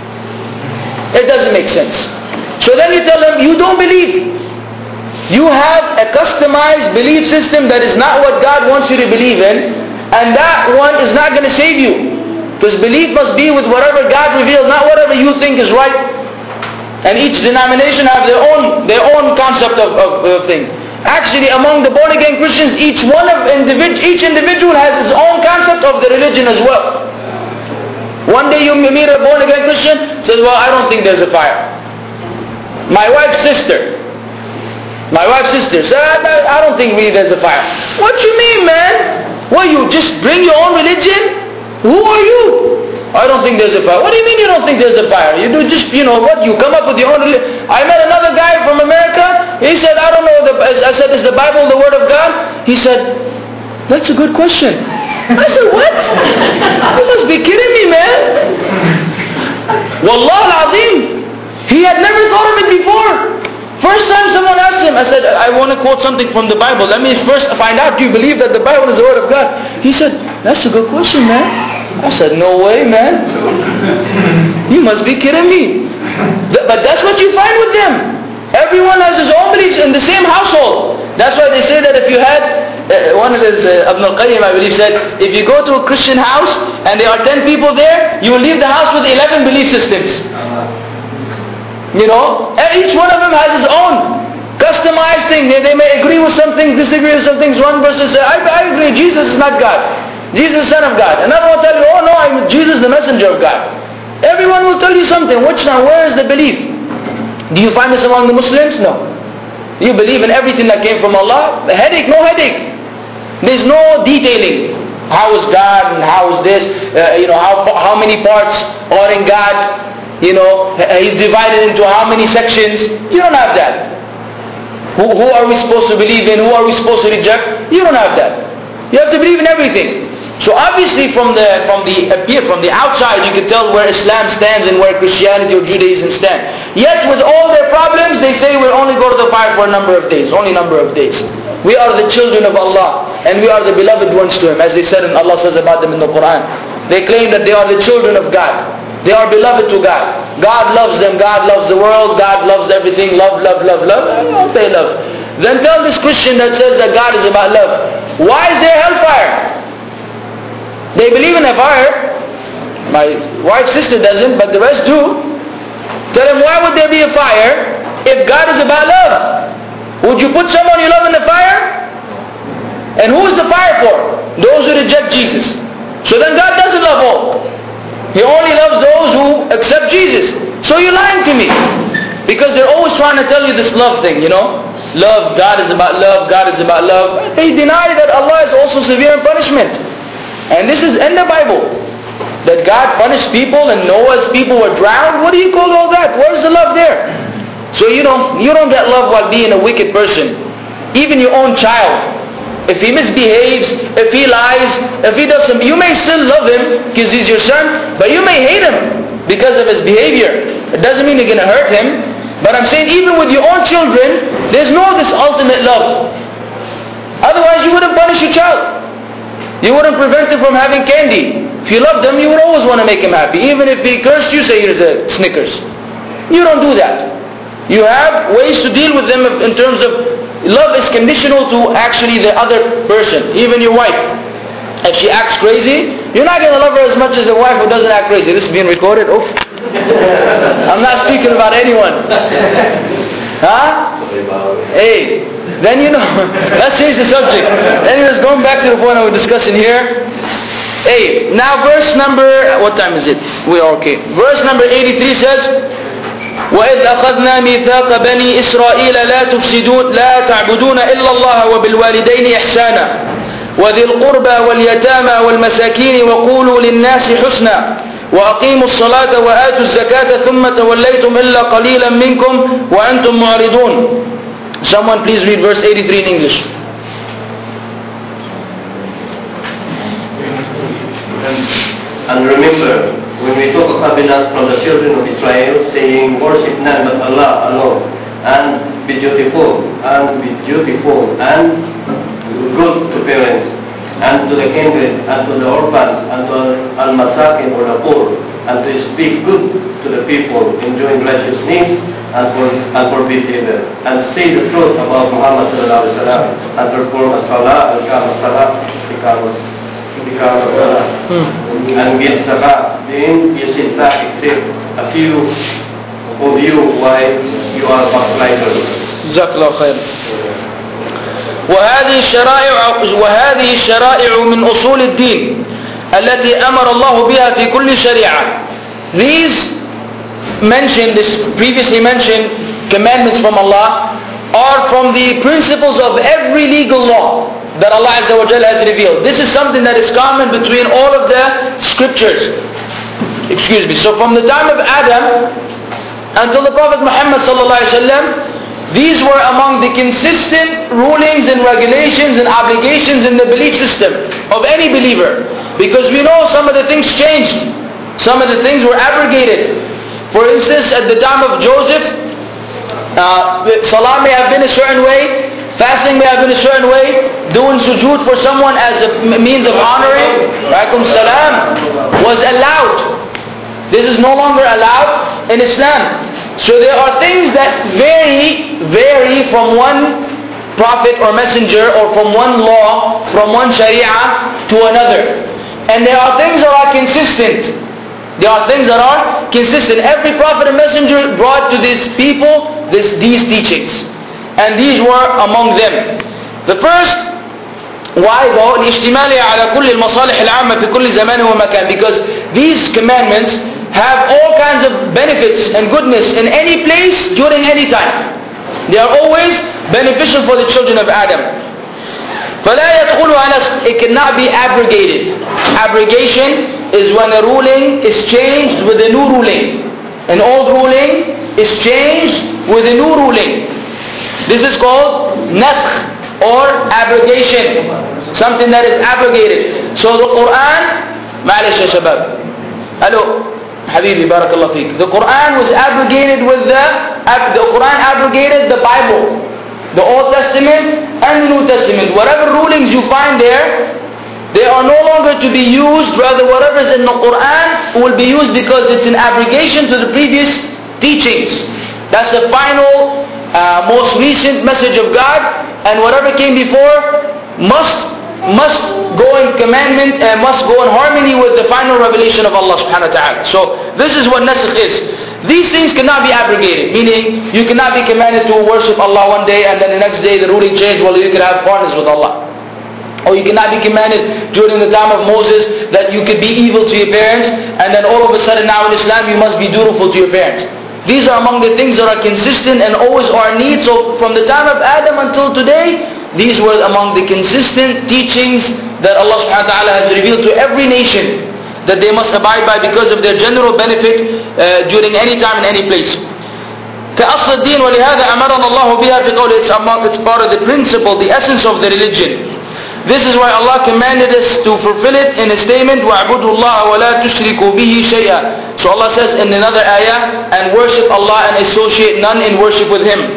It doesn't make sense. So then you tell them, you don't believe. You have a customized belief system that is not what God wants you to believe in, and that one is not going to save you. Because belief must be with whatever God reveals, not whatever you think is right. And each denomination have their own concept of thing. Actually, among the born again Christians, each individual has his own concept of the religion as well. One day you meet a born again Christian, says, well, I don't think there's a fire. My wife's sister said, I don't think really there's a fire. What you mean, man? Well, you just bring your own religion? Who are you? I don't think there's a fire. What do you mean you don't think there's a fire? You do just, you come up with your own religion. I met another guy from America. He said, I don't know. I said, is the Bible the Word of God? He said, that's a good question. I said, what? You must be kidding me, man. Wallah al-Azim. He had never thought of it before. First time someone asked him, I said, I want to quote something from the Bible. Let me first find out, do you believe that the Bible is the Word of God? He said, that's a good question, man. I said, no way, man. You must be kidding me. But that's what you find with them. Everyone has his own beliefs in the same household. That's why they say that if you had, one of his, Ibn al-Qayyim I believe said, if you go to a Christian house and there are 10 people there, you will leave the house with 11 belief systems. Each one of them has his own customized thing. They may agree with some things, disagree with some things. One person says, I agree, Jesus is not God. Jesus is the Son of God. Another will tell you, oh no, Jesus is the messenger of God. Everyone will tell you something. Which now, where is the belief? Do you find this among the Muslims? No. You believe in everything that came from Allah? The headache, no headache. There's no detailing. How is God and how is this? How many parts are in God? He's divided into how many sections? You don't have that. Who are we supposed to believe in? Who are we supposed to reject? You don't have that. You have to believe in everything. So obviously from the outside you can tell where Islam stands and where Christianity or Judaism stand. Yet with all their problems they say we'll only go to the fire for a number of days, only number of days. We are the children of Allah and we are the beloved ones to Him, as they said and Allah says about them in the Quran. They claim that they are the children of God. They are beloved to God. God loves them, God loves the world, God loves everything, love, love, love, love. What they love. Then tell this Christian that says that God is about love, why is there hellfire? They believe in a fire. My wife's sister doesn't, but the rest do. Tell them, why would there be a fire if God is about love? Would you put someone you love in the fire? And who is the fire for? Those who reject Jesus. So then God doesn't love all. He only loves those who accept Jesus. So you're lying to me. Because they're always trying to tell you this love thing, you know. Love, God is about love, God is about love. They deny that Allah is also severe in punishment. And this is in the Bible. That God punished people and Noah's people were drowned. What do you call all that? Where's the love there? So you don't get love while being a wicked person. Even your own child. If he misbehaves, if he lies, if he does something, you may still love him because he's your son, but you may hate him because of his behavior. It doesn't mean you're going to hurt him. But I'm saying even with your own children, there's no this ultimate love. Otherwise you wouldn't punish your child. You wouldn't prevent him from having candy. If you love them, you would always want to make him happy. Even if he cursed you, say here's a Snickers. You don't do that. You have ways to deal with them in terms of love is conditional to actually the other person, even your wife. If she acts crazy, you're not going to love her as much as a wife who doesn't act crazy. This is being recorded. Oof. I'm not speaking about anyone. Huh? Hey, then you know, let's change the subject. Anyways, going back to the point I was discussing here. Hey, now verse number, what time is it? We are okay. Verse number 83 says, وَإِذْ أَخَذْنَا مِيثَاقَ بَنِي إِسْرَائِيلَ لَا تَعْبُدُونَ إِلَّا اللَّهَ وَبِالْوَالِدَيْنِ إِحْسَانًا وَذِي الْقُرْبَى وَالْيَتَامَى وَالْمَسَاكِينِ وَقُولُوا لِلنَّاسِ حُسْنًا وَأَقِيمُوا الصَّلَاةَ وَآتُوا الزَّكَاةَ ثُمَّ تَوَلَّيْتُمْ إِلَّا قَلِيلًا مِنْكُمْ وَأَنْتُمْ مُعْرِضُونَ. Someone please read verse 83 in English. And remember, when we took a covenant from the children of Israel, saying, worship none but Allah alone, and be dutiful, and good to parents, and to the kindred, and to the orphans, and to al-masakin or the poor, and to speak good to the people, enjoying righteous needs, and forbid evil, and say the truth about Muhammad sallallahu alaihi wasallam, and perform as-salah, and give zakah. Then you sit back except a few of you while you are backsliders. جزاك الله خير. وهذه الشرائع من أصول الدين التي أمر الله بها في كل شريعة. These previously mentioned commandments from Allah are from the principles of every legal law that Allah Azza wa Jalla has revealed. This is something that is common between all of the scriptures. So from the time of Adam until the Prophet Muhammad sallallahu alaihi wasallam, these were among the consistent rulings and regulations and obligations in the belief system of any believer. Because we know some of the things changed. Some of the things were abrogated. For instance, at the time of Joseph, salah may have been a certain way, fasting may have been a certain way, doing sujood for someone as a means of honoring, alaikum salam, was allowed. This is no longer allowed in Islam. So there are things that vary from one prophet or messenger or from one law, from one sharia to another. And there are things that are consistent. Every prophet and messenger brought to these people these teachings. And these were among them. The first, why though? لِاشْتِمَالِهَا عَلَى كُلِّ الْمَصَالِحِ الْعَامَّةِ فِي كُلِّ زَمَانٍ وَمَكَانٍ. Because these commandments have all kinds of benefits and goodness in any place, during any time. They are always beneficial for the children of Adam. فَلَا يَدْخُلُهَا نَسْخٌ. It cannot be abrogated. Abrogation is when a ruling is changed with a new ruling. An old ruling is changed with a new ruling. This is called naskh or abrogation. something that is abrogated. So the Quran, معلش يا شباب. Hello, Habibi, barakallah feek. The Quran was abrogated with the Quran abrogated the Bible, the Old Testament and the New Testament. Whatever rulings you find there, they are no longer to be used. Rather, whatever is in the Quran will be used because it's an abrogation to the previous teachings. That's the final, most recent message of God, and whatever came before must go in commandment and must go in harmony with the final revelation of Allah subhanahu wa ta'ala. So this is what nasakh is. These things cannot be abrogated, meaning you cannot be commanded to worship Allah one day and then the next day the ruling changed, well, you could have partners with Allah. Or you cannot be commanded during the time of Moses that you could be evil to your parents, and then all of a sudden now in Islam you must be dutiful to your parents. These are among the things that are consistent and always are needs. So from the time of Adam until today, these were among the consistent teachings that Allah subhanahu wa ta'ala has revealed to every nation that they must abide by because of their general benefit during any time and any place. كأصل الدين ولهذا أمرنا الله بها في قوله, it's part of the principle, the essence of the religion. This is why Allah commanded us to fulfill it in a statement, وَاعْبُدُوا اللَّهَ وَلَا تُشْرِكُوا بِهِ شَيْئًا. So Allah says in another ayah, and worship Allah and associate none in worship with Him.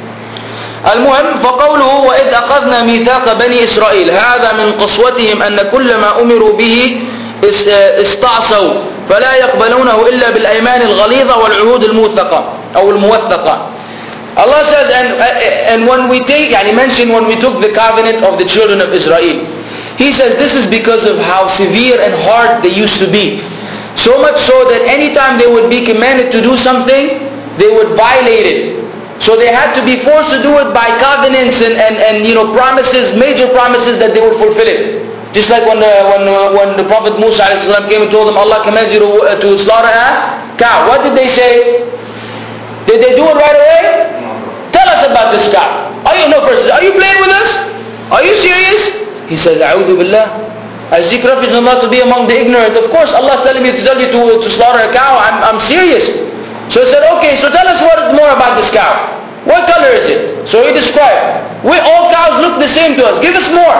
المهم فقوله وإذ أخذنا ميثاق بني إسرائيل هذا من قسوتهم أن كل ما أمروا به استعصوا فلا يقبلونه إلا بالأيمان الغليظة والعهود الموثقة أو الموثقة. Allah says, and when we take, and He mentioned when we took the covenant of the children of Israel, He says this is because of how severe and hard they used to be. So much so that anytime they would be commanded to do something, they would violate it. So they had to be forced to do it by covenants and promises, major promises that they would fulfill it. Just like when the Prophet Musa ﷺ came and told them, Allah commands you to slaughter a cow. What did they say? Did they do it right away? Tell us about this cow. Are you playing with us? Are you serious? He says, A'udhu Billah. I seek refuge in Allah to be among the ignorant. Of course, Allah is telling me to tell you to slaughter a cow. I'm serious. So he said, okay, so tell us more about this cow. What color is it? So he described. All cows look the same to us. Give us more.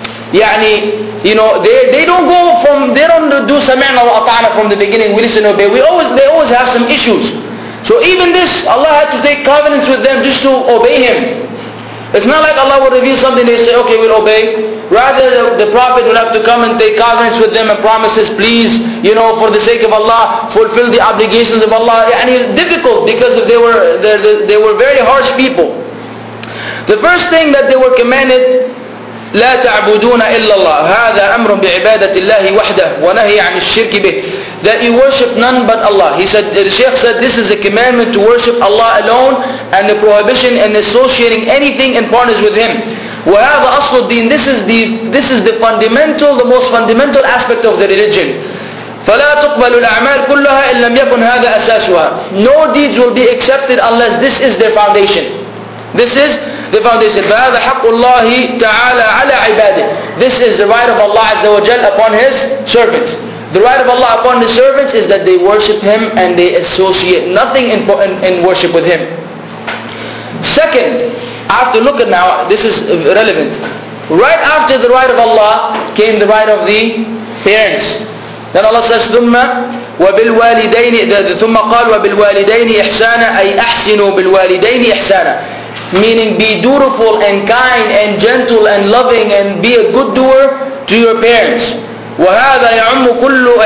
They don't do sami'na wa ata'na from the beginning. We listen and obey. They always have some issues. So even this, Allah had to take covenants with them just to obey Him. It's not like Allah would reveal something, they say, okay, we'll obey. Rather, the Prophet will have to come and take covenants with them and promises, please, for the sake of Allah, fulfill the obligations of Allah. It's difficult because they were very harsh people. The first thing that they were commanded, لا تعبدون إلا الله هذا أمر بعبادة الله وحده ونهي عن الشرك به, that you worship none but Allah. The Shaykh said this is a commandment to worship Allah alone and the prohibition in associating anything in partners with Him. وهذا أصل الدين. This is the most fundamental aspect of the religion. فلا تقبل الأعمال كلها إن لم يكن هذا أساسها. No deeds will be accepted unless this is their foundation. This is the foundation. فهذا حق الله تعالى على عباده. This is the right of Allah Azza wa Jal upon His servants. The right of Allah upon the servants is that they worship Him and they associate nothing in worship with Him. Second, look at now, this is relevant. Right after the right of Allah came the right of the parents. Then Allah says, ثم قال وبالوالدين إحسانا أي أحسنوا بالوالدين إحسانا. Meaning be dutiful and kind and gentle and loving and be a good doer to your parents. وهذا يعم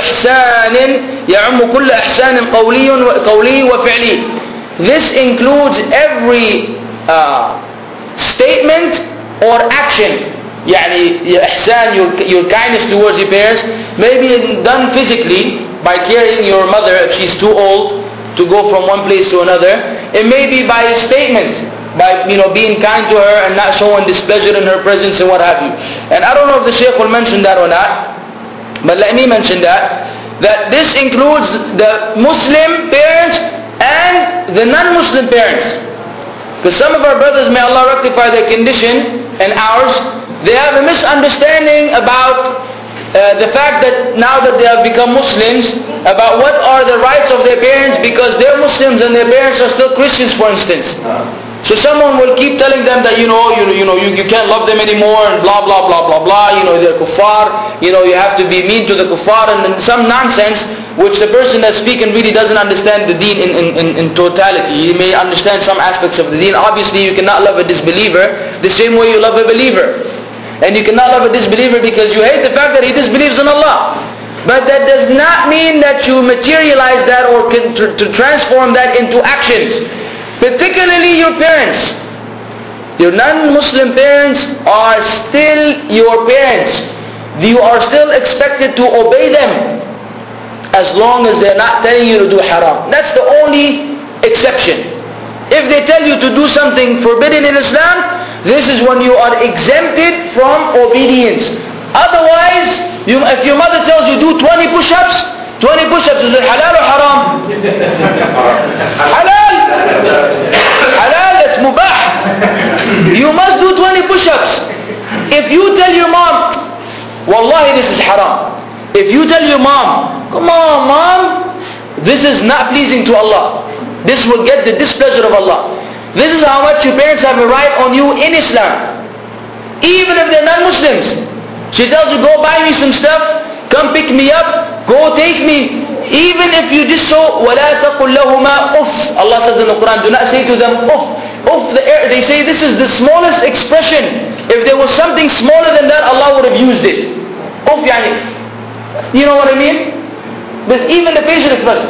كل إحسان قولي وفعلي. This includes every statement or action. إحسان, your kindness towards your parents may be done physically by carrying your mother if she's too old to go from one place to another. It may be by a statement, by being kind to her and not showing displeasure in her presence and what have you. And I don't know if the Shaykh will mention that or not, but let me mention that this includes the Muslim parents and the non-Muslim parents. Because some of our brothers, may Allah rectify their condition and ours, they have a misunderstanding about the fact that now that they have become Muslims, about what are the rights of their parents, because they're Muslims and their parents are still Christians, for instance. So someone will keep telling them that, you can't love them anymore and blah, blah, blah, blah, blah, they're kuffar, you have to be mean to the kuffar and then some nonsense which the person that's speaking really doesn't understand the deen in totality. He may understand some aspects of the deen. Obviously you cannot love a disbeliever the same way you love a believer. And you cannot love a disbeliever because you hate the fact that he disbelieves in Allah. But that does not mean that you materialize that or can to transform that into actions. Particularly your parents. Your non-Muslim parents are still your parents. You are still expected to obey them as long as they're not telling you to do haram. That's the only exception. If they tell you to do something forbidden in Islam, this is when you are exempted from obedience. Otherwise, if your mother tells you do 20 push-ups, 20 push-ups, is it halal or haram? Halal! Halal, that's mubah. You must do 20 push-ups. If you tell your mom, wallahi this is haram. If you tell your mom, come on mom, this is not pleasing to Allah. This will get the displeasure of Allah. This is how much your parents have a right on you in Islam. Even if they're non-Muslims. She tells you, go buy me some stuff, come pick me up, go take me. Even if you did so, وَلَا تَقُلْ لَهُمَا أُفْ. Allah says in the Quran, do not say to them, uff. Uff, they say this is the smallest expression. If there was something smaller than that, Allah would have used it. Uff, yani. You know what I mean? But even the facial expression,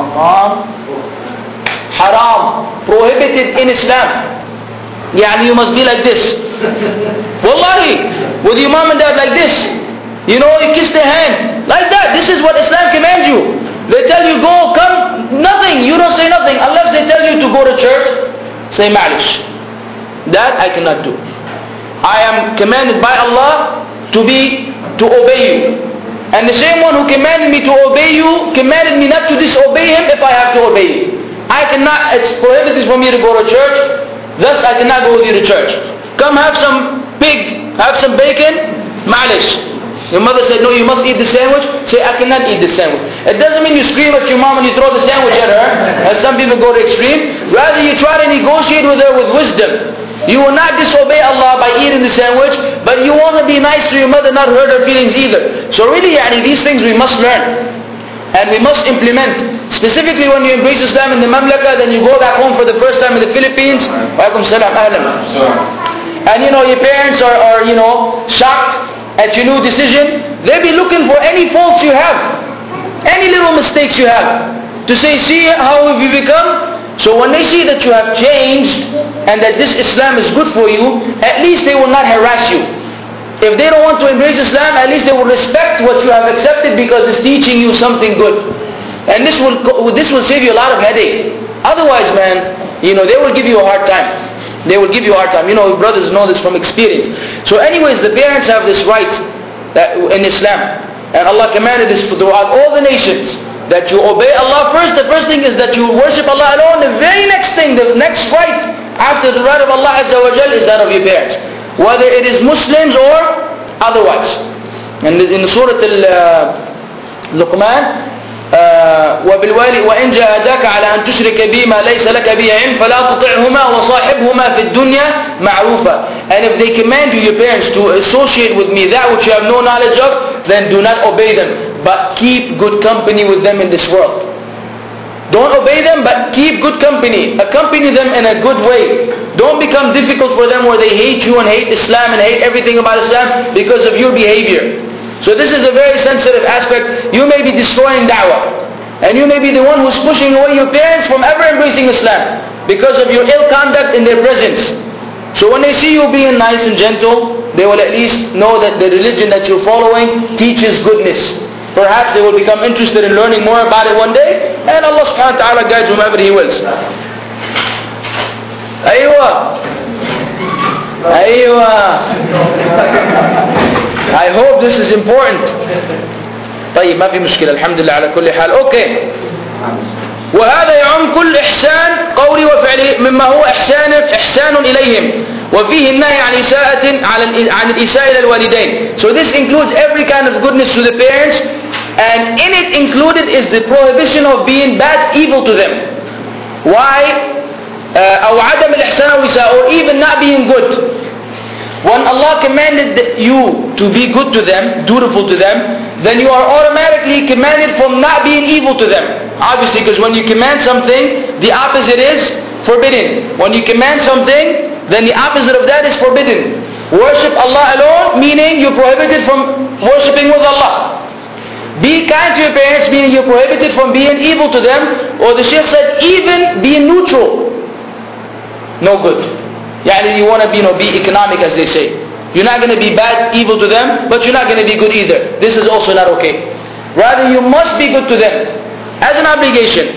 haram, prohibited in Islam. Yani you must be like this. Wallahi, with your mom and dad like this. You kiss their hand. Like that. This is what Islam commands you. They tell you go, come, nothing. You don't say nothing. Unless they tell you to go to church, say ma'lish. That I cannot do. I am commanded by Allah to obey you. And the same one who commanded me to obey you, commanded me not to disobey him if I have to obey you. I cannot, it's prohibited for me to go to church, thus I cannot go with you to church. Come have some pig, have some bacon, ma'lish. Your mother said, no, you must eat the sandwich. Say, I cannot eat the sandwich. It doesn't mean you scream at your mom and you throw the sandwich at her, as some people go to extreme. Rather, you try to negotiate with her with wisdom. You will not disobey Allah by eating the sandwich, but you want to be nice to your mother, not hurt her feelings either. So really, these things we must learn. And we must implement. Specifically when you embrace Islam in the Mamlaka, then you go back home for the first time in the Philippines. Walaikum salam, ahlan. And your parents are shocked at your new decision. They'll be looking for any faults you have, any little mistakes you have, to say, see how have you become? So when they see that you have changed and that this Islam is good for you, at least they will not harass you. If they don't want to embrace Islam, at least they will respect what you have accepted because it's teaching you something good. And this will save you a lot of headache. Otherwise, man, they will give you a hard time. They will give you a hard time. Brothers know this from experience. So anyways, the parents have this right in Islam. And Allah commanded this throughout all the nations, that you obey Allah first. The first thing is that you worship Allah alone. The very next thing, the next right after the right of Allah Azza wa Jal is that of your parents. Whether it is Muslims or otherwise. And in Surah Luqman, وإن جاهداك على أن تشرك بي ما ليس لك به علم فلا تطعهما وصاحبهما في الدنيا معروفا. And if they command you, your parents, to associate with me that which you have no knowledge of, then do not obey them, but keep good company with them in this world. Don't obey them, but keep good company. Accompany them in a good way. Don't become difficult for them where they hate you and hate Islam and hate everything about Islam because of your behavior. So this is a very sensitive aspect. You may be destroying da'wah. And you may be the one who's pushing away your parents from ever embracing Islam because of your ill conduct in their presence. So when they see you being nice and gentle, they will at least know that the religion that you're following teaches goodness. Perhaps they will become interested in learning more about it one day, and Allah subhanahu wa ta'ala guides whomever He wills. I hope this is important. طيب ما في مشكلة الحمد لله على كل حال. أوكي. وهذا يعم كل إحسان قولي وفعلي مما هو إحسان إليهم وفيه النهي عن الإساءة إلى الوالدين. So this includes every kind of goodness to the parents, and in it included is the prohibition of being evil to them. Why? أو عدم الإحسان والإساءة, or even not being good. When Allah commanded you to be good to them, dutiful to them, then you are automatically commanded from not being evil to them. Obviously, because when you command something, the opposite is forbidden. When you command something, then the opposite of that is forbidden. Worship Allah alone, meaning you're prohibited from worshipping with Allah. Be kind to your parents, meaning you're prohibited from being evil to them. Or the Shaykh said, even being neutral, no good. Yani you want to be economic, as they say. You're not going to be bad, evil to them, but you're not going to be good either. This is also not okay. Rather, you must be good to them as an obligation.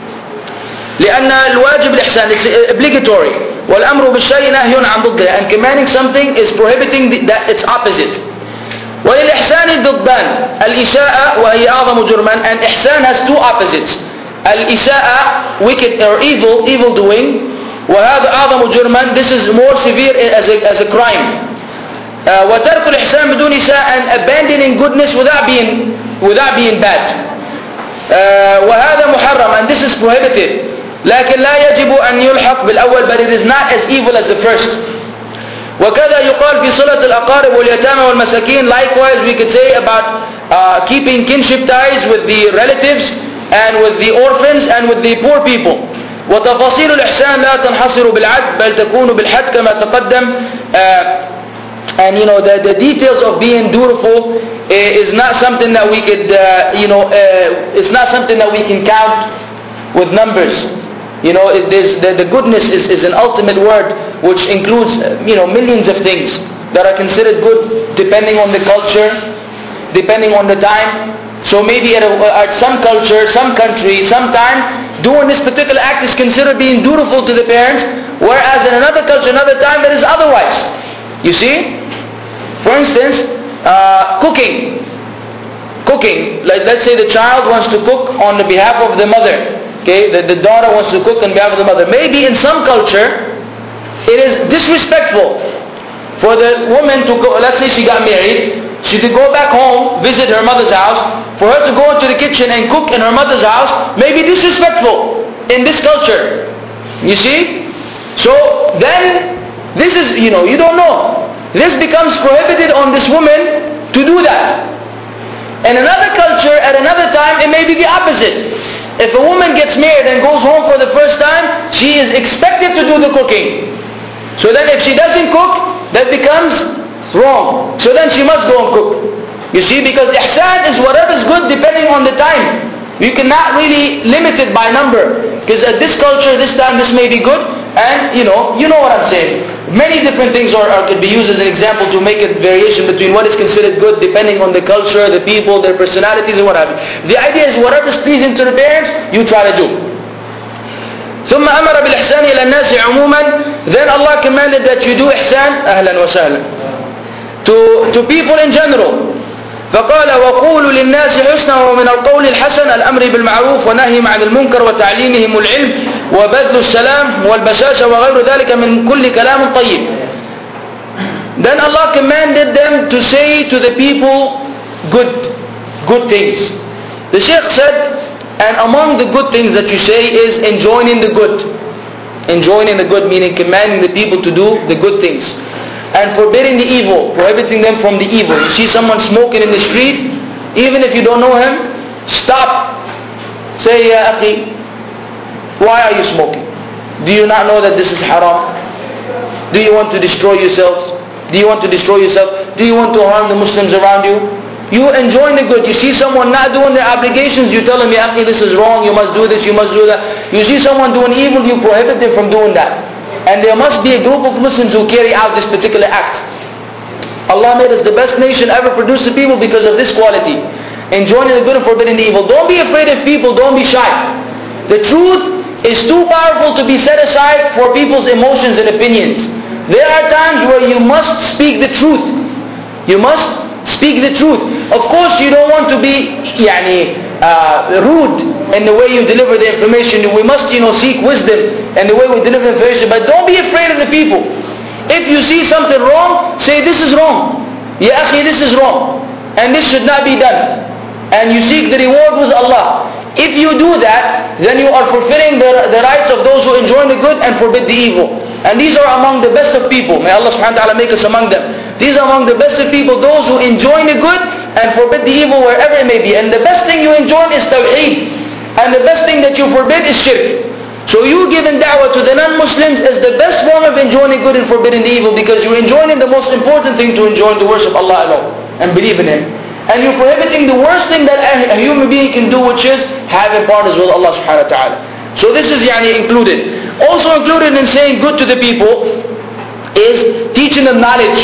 لأن الواجب الإحسان, it's obligatory. والأمر بالشيء نهي عن ضده, and commanding something is prohibiting that its opposite. وللإحسان ضدان, الإساءة وهي أعظم جرما, and إحسان has two opposites. الإساءة, wicked or evil doing. وهذا أعظم جرما, this is more severe as a crime. وترك الإحسان بدون إساءة, and abandoning goodness without being bad. وهذا محرم, and this is prohibited. لكن لا يجب أن يلحق بالأول, but it is not as evil as the first. وكذا يقال في صلة الأقارب واليتامى والمساكين. Likewise, we could say about keeping kinship ties with the relatives and with the orphans and with the poor people. وتفاصيل الإحسان لا تنحصر بالعد بل تكون بالحد كما تقدم. And the details of being dutiful is not something that we could it's not something that we can count with numbers. The goodness is an ultimate word which includes millions of things that are considered good depending on the culture, depending on the time. So maybe at some culture, some country, some time, doing this particular act is considered being dutiful to the parents, whereas in another culture, another time, that is otherwise. You see? For instance, cooking. Like, let's say the child wants to cook on the behalf of the mother. Okay, the daughter wants to cook on behalf of the mother. Maybe in some culture, it is disrespectful for the woman to go. Let's say she got married. She could go back home, visit her mother's house. For her to go into the kitchen and cook in her mother's house may be disrespectful in this culture. You see? So then, this is, you don't know. This becomes prohibited on this woman to do that. In another culture, at another time, it may be the opposite. If a woman gets married and goes home for the first time, she is expected to do the cooking. So then if she doesn't cook, that becomes wrong. So then she must go and cook. You see, because ihsan is whatever is good depending on the time. You cannot really limit it by number. Because at this culture, this time, this may be good. And you know what I'm saying. Many different things could be used as an example to make a variation between what is considered good depending on the culture, the people, their personalities and what have you. The idea is whatever is pleasing to the parents, you try to do. ثم أمر بالإحسان إلى الناس عموما. Then Allah commanded that you do ihsan, أهلا وسهلا, to people in general. فقال وقولوا للناس حسنا, ومن القول الحسن الأمر بالمعروف ونهي عن المنكر وتعليمهم العلم وبذل السلام والبشاشة وغير ذلك من كل كلام طيب. Then Allah commanded them to say to the people good things. The Shaykh said, and among the good things that you say is enjoining the good. Enjoining the good meaning commanding the people to do the good things. And forbidding the evil, prohibiting them from the evil. You see someone smoking in the street, even if you don't know him, stop. Say, Ya akhi, why are you smoking? Do you not know that this is haram? Do you want to destroy yourselves? Do you want to destroy yourself? Do you want to harm the Muslims around you? You enjoy the good. You see someone not doing their obligations, you tell them, Ya akhi, this is wrong, you must do this, you must do that. You see someone doing evil, you prohibit them from doing that. And there must be a group of Muslims who carry out this particular act. Allah made us the best nation ever produced of people because of this quality. Enjoying the good and forbidding the evil. Don't be afraid of people, don't be shy. The truth is too powerful to be set aside for people's emotions and opinions. There are times where you must speak the truth. You must speak the truth. Of course you don't want to be rude in the way you deliver the information. We must seek wisdom in the way we deliver information. But don't be afraid of the people. If you see something wrong, say this is wrong. Ya akhi, this is wrong. And this should not be done. And you seek the reward with Allah. If you do that, then you are fulfilling the rights of those who enjoin the good and forbid the evil. And these are among the best of people. May Allah subhanahu wa ta'ala make us among them. These are among the best of people, those who enjoin the good and forbid the evil wherever it may be. And the best thing you enjoin is tawheed. And the best thing that you forbid is shirk. So you giving da'wah to the non-Muslims is the best form of enjoining good and forbidding the evil, because you're enjoining the most important thing to enjoin, to worship Allah alone and believe in Him. And you're prohibiting the worst thing that a human being can do, which is having partners with Allah subhanahu wa ta'ala. So this is included. Also included in saying good to the people is teaching them knowledge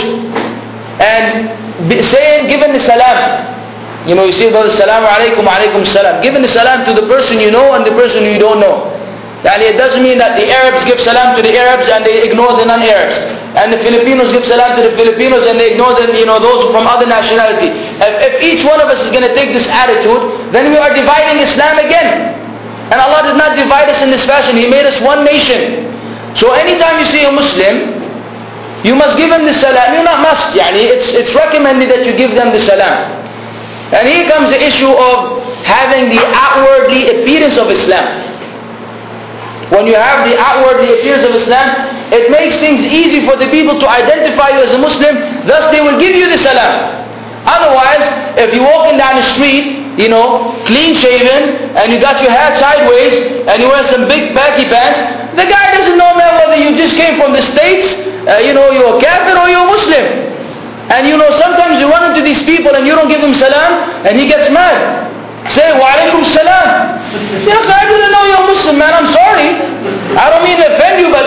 and giving the salam. You see the salamu alaykum, alaykum salam. Giving the salam to the person you know and the person you don't know. It doesn't mean that the Arabs give salam to the Arabs and they ignore the non-Arabs. And the Filipinos give salam to the Filipinos and they ignore those from other nationality. If each one of us is going to take this attitude, then we are dividing Islam again. And Allah did not divide us in this fashion. He made us one nation. So anytime you see a Muslim, you must give him the salam. You not must. It's recommended that you give them the salam. And here comes the issue of having the outwardly appearance of Islam. When you have the outwardly appearance of Islam, it makes things easy for the people to identify you as a Muslim. Thus they will give you the salam. Otherwise, if you're walking down the street, clean shaven, and you got your hat sideways, and you wear some big baggy pants, the guy doesn't know, man, whether you just came from the States, you're a Kafir or you're a Muslim. And sometimes you run into these people and you don't give him salam, and he gets mad. Say, wa alaikum salam. I didn't know you're a Muslim, man, I'm sorry. I don't mean to offend you, but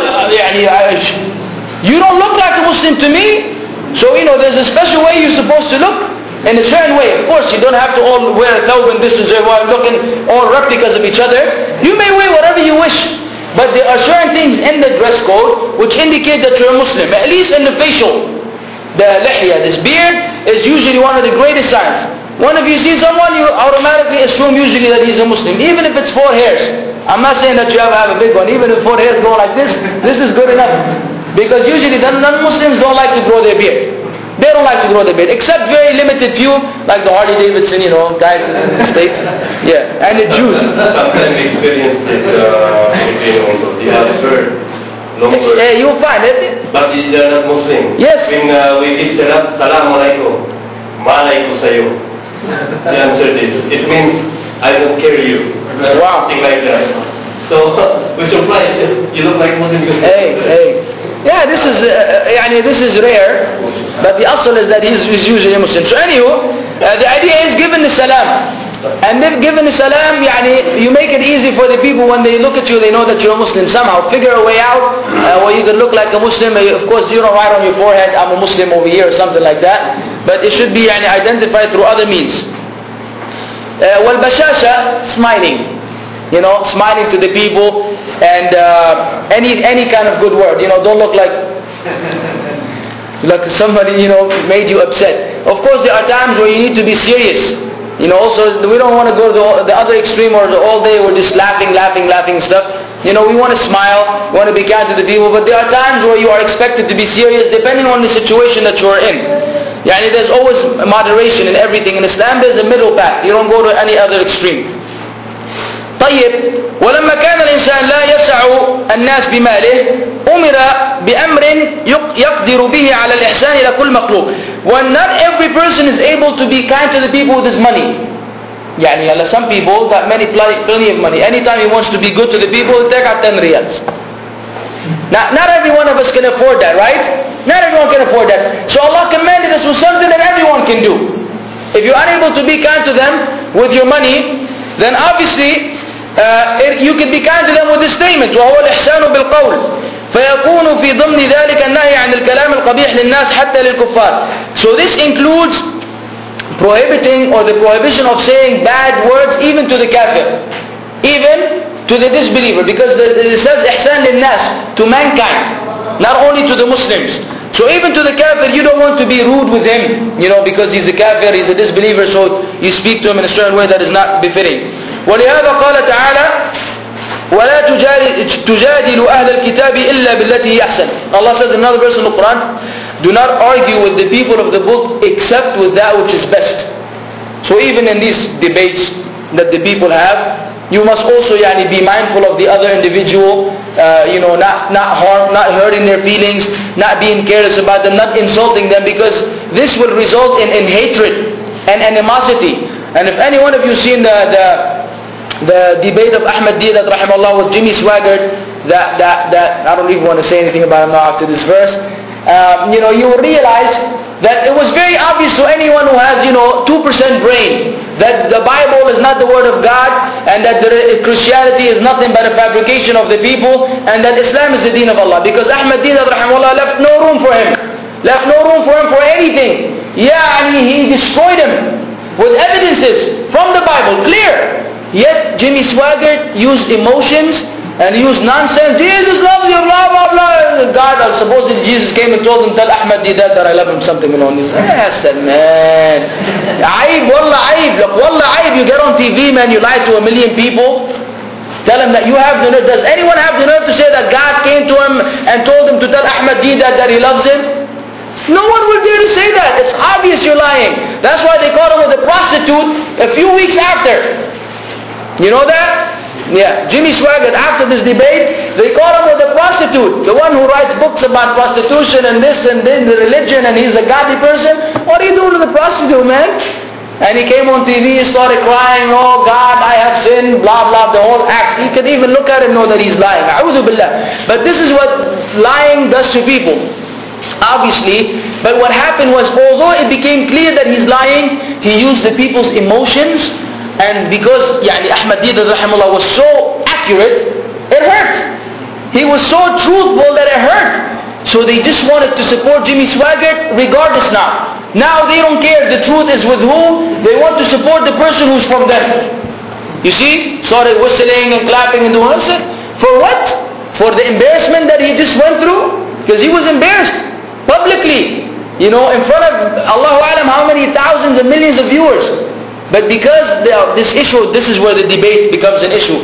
you don't look like a Muslim to me. So, there's a special way you're supposed to look. In a certain way. Of course, you don't have to all wear a thawb and this and while looking all replicas of each other. You may wear whatever you wish. But there are certain things in the dress code which indicate that you're a Muslim. At least in the facial. The lihya, this beard, is usually one of the greatest signs. When if you see someone, you automatically assume usually that he's a Muslim. Even if it's 4 hairs. I'm not saying that you have to have a big one. Even if 4 hairs go like this is good enough. Because usually the non-Muslims don't like to grow their beard. They don't like to grow their beard, except very limited few, like the Harley Davidson, guys in the States. Yeah, and the Jews. Sometimes we experience this also. They have heard, long word. Yeah, you'll find it. But they are not Muslim. Yes. When we give salam, salam alaikum, ma alaikum sayo. The answer is, it means I don't carry you. Wow. Something like that. So we're surprised. You look like Muslim. Hey. Yeah, this is rare, but the asl is that he's usually a Muslim. So anyway, the idea is giving the salam. And if given the salam, you make it easy for the people when they look at you, they know that you're a Muslim somehow. Figure a way out where you can look like a Muslim. Of course, you don't write on your forehead, I'm a Muslim over here or something like that. But it should be identified through other means. Wal-bashasha, smiling. Smiling to the people, and any kind of good word. Don't look like somebody made you upset. Of course, there are times where you need to be serious. Also we don't want to go to the other extreme where all day we're just laughing and stuff. We want to smile, we want to be kind to the people, but there are times where you are expected to be serious depending on the situation that you are in. There's always moderation in everything. In Islam there's a middle path. You don't go to any other extreme. طيب ولما كان الإنسان لا يسع الناس بماله أمر بأمر يقدر به على الإحسان إلى كل مخلوق. When not every person is able to be kind to the people with his money. Some people got plenty of money. Anytime he wants to be good to the people, he'll take out 10 riyals. Now, not every one of us can afford that, right? Not everyone can afford that. So Allah commanded us with something that everyone can do. If you're unable to be kind to them with your money, then obviously you can be kind to them with this statement وهو الإحسان بالقول فيكون في ضمن ذلك النهي عن الكلام القبيح للناس حتى للكفار. So this includes prohibiting or the prohibition of saying bad words even to the kafir, even to the disbeliever, because it says إحسان للناس, to mankind, not only to the Muslims. So even to the kafir, you don't want to be rude with him, because he's a kafir, he's a disbeliever, so you speak to him in a certain way that is not befitting. ولهذا قال تعالى ولا تجادل أهل الكتاب إلا بالتي هي أحسن. Allah says in another verse in the Quran, do not argue with the people of the book except with that which is best. So even in these debates that the people have, you must also be mindful of the other individual, not hurting their feelings, not being careless about them, not insulting them, because this will result in hatred and animosity. And if any one of you seen the debate of Ahmad Deedat rahimahullah with Jimmy Swaggart, that I don't even want to say anything about him now after this verse. You will realize that it was very obvious to anyone who has 2% brain that the Bible is not the word of God, and that Christianity is nothing but a fabrication of the people, and that Islam is the deen of Allah. Because Ahmad Deedat rahimahullah left no room for him. Left no room for him for anything. He destroyed him with evidences from the Bible, clear. Yet Jimmy Swaggart used emotions and used nonsense. Jesus loves you, blah blah blah. God, supposedly Jesus came and told him, tell Ahmad Deedat that I love him, something along this. I said, man, aib, wallah aib. Look, wallah aib. You get on TV, man, you lie to 1 million people. Tell him that you have the nerve. Does anyone have the nerve to say that God came to him and told him to tell Ahmad Deedat that he loves him? No one will dare to say that. It's obvious you're lying. That's why they caught him with a prostitute a few weeks after. You know that? Yeah. Jimmy Swaggart, after this debate, they caught him with a prostitute. The one who writes books about prostitution and this and then the religion, and he's a godly person. What are you doing to the prostitute, man? And he came on TV, he started crying, oh God, I have sinned, blah blah, the whole act. He could even look at him and know that he's lying. A'udhu billah. But this is what lying does to people. Obviously, but what happened was, although it became clear that he's lying, he used the people's emotions, and because Ahmad Deedat rahimahullah was so accurate, it hurt. He was so truthful that it hurt. So they just wanted to support Jimmy Swaggart regardless now. Now they don't care if the truth is with who, they want to support the person who's from them. You see? Started whistling and clapping and doing it. For what? For the embarrassment that he just went through? Because he was embarrassed publicly, in front of Allahu Alam how many thousands and millions of viewers. But because this issue, this is where the debate becomes an issue.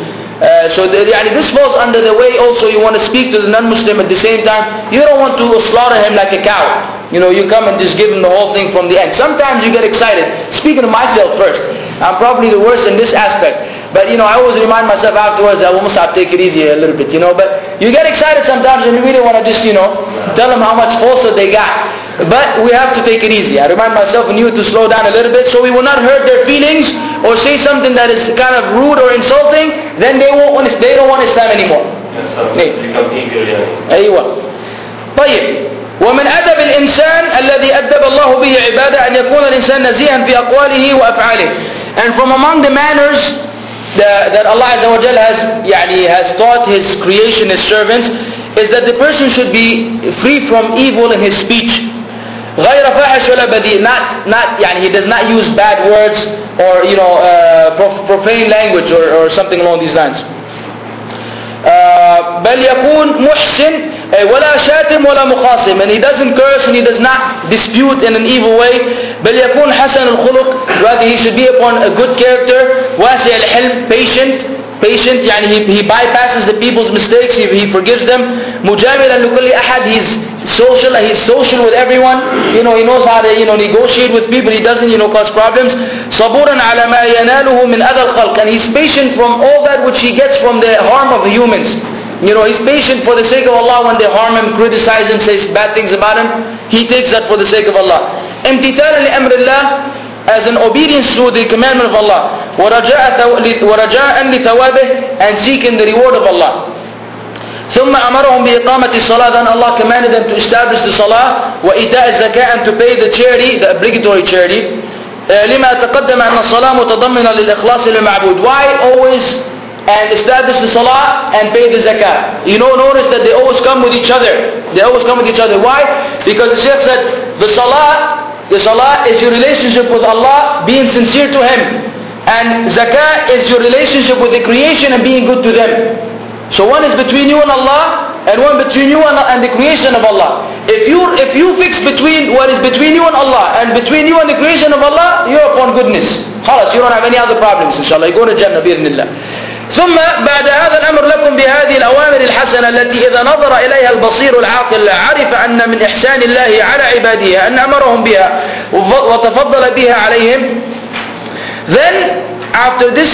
This falls under the way also you want to speak to the non-Muslim at the same time. You don't want to slaughter him like a cow. You come and just give him the whole thing from the end. Sometimes you get excited. Speaking of myself first, I'm probably the worst in this aspect. But I always remind myself afterwards that we must have to take it easy a little bit, But you get excited sometimes and you really want to just, tell them how much falsehood they got. But we have to take it easy. I remind myself and you to slow down a little bit so we will not hurt their feelings or say something that is kind of rude or insulting. Then they don't want Islam anymore. أيوة. طيب. ومن أدب الإنسان الذي أدب الله به عباده أن يكون الإنسان نزيها في أقواله وأفعاله. And from among the manners that Allah Azza wa Jalla has taught His creation, His servants, is that the person should be free from evil in his speech. غير فاحش ولا بذيء. He does not use bad words or profane language or something along these lines. بل يكون محسن ولا شاتم ولا مخاصم, and he doesn't curse and he does not dispute in an evil way. بل يكون حسن الخلق, rather he should be upon a good character. واسع الحلم, patient, he bypasses the people's mistakes, he forgives them. مجاملا لكل أحد, he's social with everyone. He knows how to negotiate with people. He doesn't cause problems. صبورا على ما يناله من أذى الخلق, and he's patient from all that which he gets from the harm of the humans. He's patient for the sake of Allah. When they harm him, criticize him, say bad things about him, he takes that for the sake of Allah. امتثالا لأمر الله, as an obedience to the commandment of Allah. ورجاء لثوابه, and seeking the reward of Allah. ثم أمرهم بإقامة الصلاة, then Allah commanded them to establish the salah. وإيتاء الزكاة, and to pay the charity, the obligatory charity. لما تقدم أن الصلاة متضمنة للإخلاص للمعبود. Why always and establish the salah and pay the zakat? Notice that they always come with each other. Why? Because the Shaykh said the salah is your relationship with Allah, being sincere to Him, and zakah is your relationship with the creation and being good to them. So one is between you and Allah, and one between you and the creation of Allah. If you fix between what is between you and Allah and between you and the creation of Allah, you're upon goodness. خلاص, you don't have any other problems, inshallah. You go to Jannah بإذن الله. ثم بعد هذا الأمر لكم بهذه الأوامر الحسنة التي إذا نظر إليها البصير العاقل عرف أن من إحسان الله على عباده أن أمرهم بها وتفضل بها عليهم. Then after this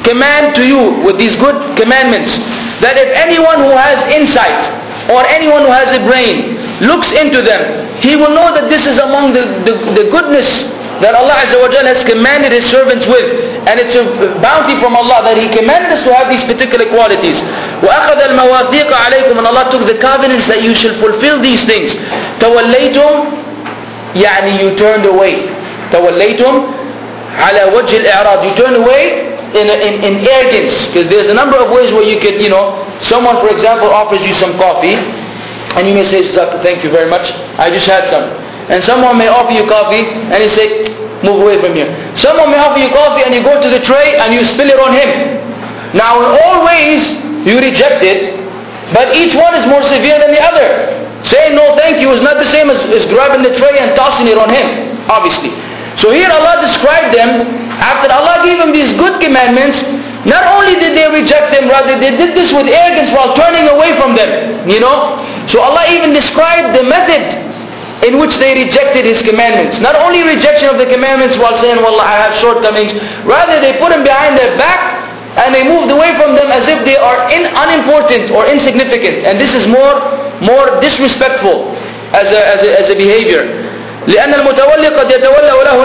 command to you with these good commandments, that if anyone who has insight or anyone who has a brain looks into them, he will know that this is among the goodness that Allah Azza wa Jalla has commanded His servants with, and it's a bounty from Allah that He commanded us to have these particular qualities. وَأَخَذَ الْمَوَاثِيقَ عَلَيْكُمْ, and Allah took the covenants that you shall fulfill these things. تَوَلَّيْتُمْ, يعني you turned away. تَوَلَّيْتُمْ عَلَى وَجْهِ الْإِعْرَاضِ, you turned away in arrogance, because there's a number of ways where you could, someone for example offers you some coffee, and you may say, thank you very much, I just had some. And someone may offer you coffee and you say, move away from here. Someone may offer you coffee and you go to the tray and you spill it on him. Now in all ways you reject it, but each one is more severe than the other. Saying no thank you is not the same as grabbing the tray and tossing it on him, obviously. So here Allah described them, after Allah gave them these good commandments, not only did they reject them, rather they did this with arrogance while turning away from them. So Allah even described the method in which they rejected His commandments. Not only rejection of the commandments while saying, Wallah, I have shortcomings. Rather, they put them behind their back and they moved away from them as if they are unimportant or insignificant. And this is more disrespectful as a behavior. لأن المتولي قد يتولى وله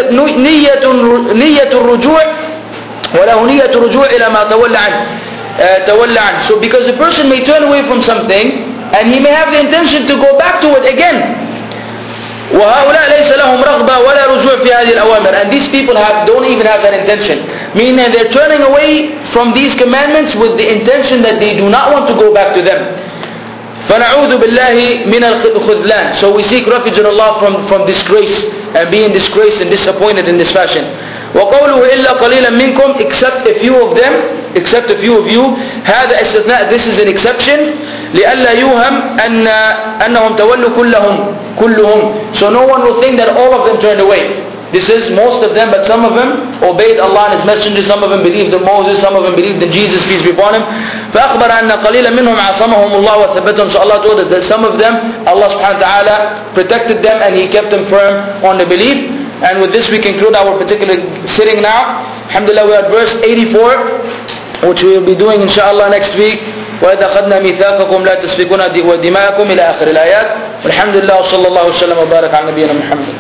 نية الرجوع وله نية الرجوع إلى ما تولى عنه. So because a person may turn away from something and he may have the intention to go back to it again. وَهَؤُلَاء لَيْسَ لَهُمْ رَغْبَةٌ وَلَا رُجُوعٌ فِي هَذِهِ الْأَوَامِرِ, and these people don't even have that intention. Meaning they're turning away from these commandments with the intention that they do not want to go back to them. فَنَعُوذُ بِاللَّهِ مِنَ الْخُذْلَانِ. So we seek refuge in Allah from disgrace and being disgraced and disappointed in this fashion. وَقَوْلُهُ إِلَّا قَلِيلًا مِنْكُمْ, except a few of you. هذا استثناء, this is an exception. لئلا يوهم أنهم تولوا كلهم. So no one will think that all of them turned away. This is most of them, but some of them obeyed Allah and His Messenger. Some of them believed in Moses, some of them believed in Jesus, peace be upon him. فأخبر أن قليلا منهم عصمهم الله وثبتهم. So Allah told us that some of them, Allah subhanahu wa ta'ala protected them and He kept them firm on the belief. And with this we conclude our particular sitting now. Alhamdulillah, we are at verse 84, which we will be doing inshallah next week. وَإِذْ أَخَذْنَا مِيثَاقَكُمْ لَا تَسْفِكُونَ دِمَاءَكُمْ إلى آخر الآيات. والحمد لله وصلى الله وسلم وبارك على نبينا محمد.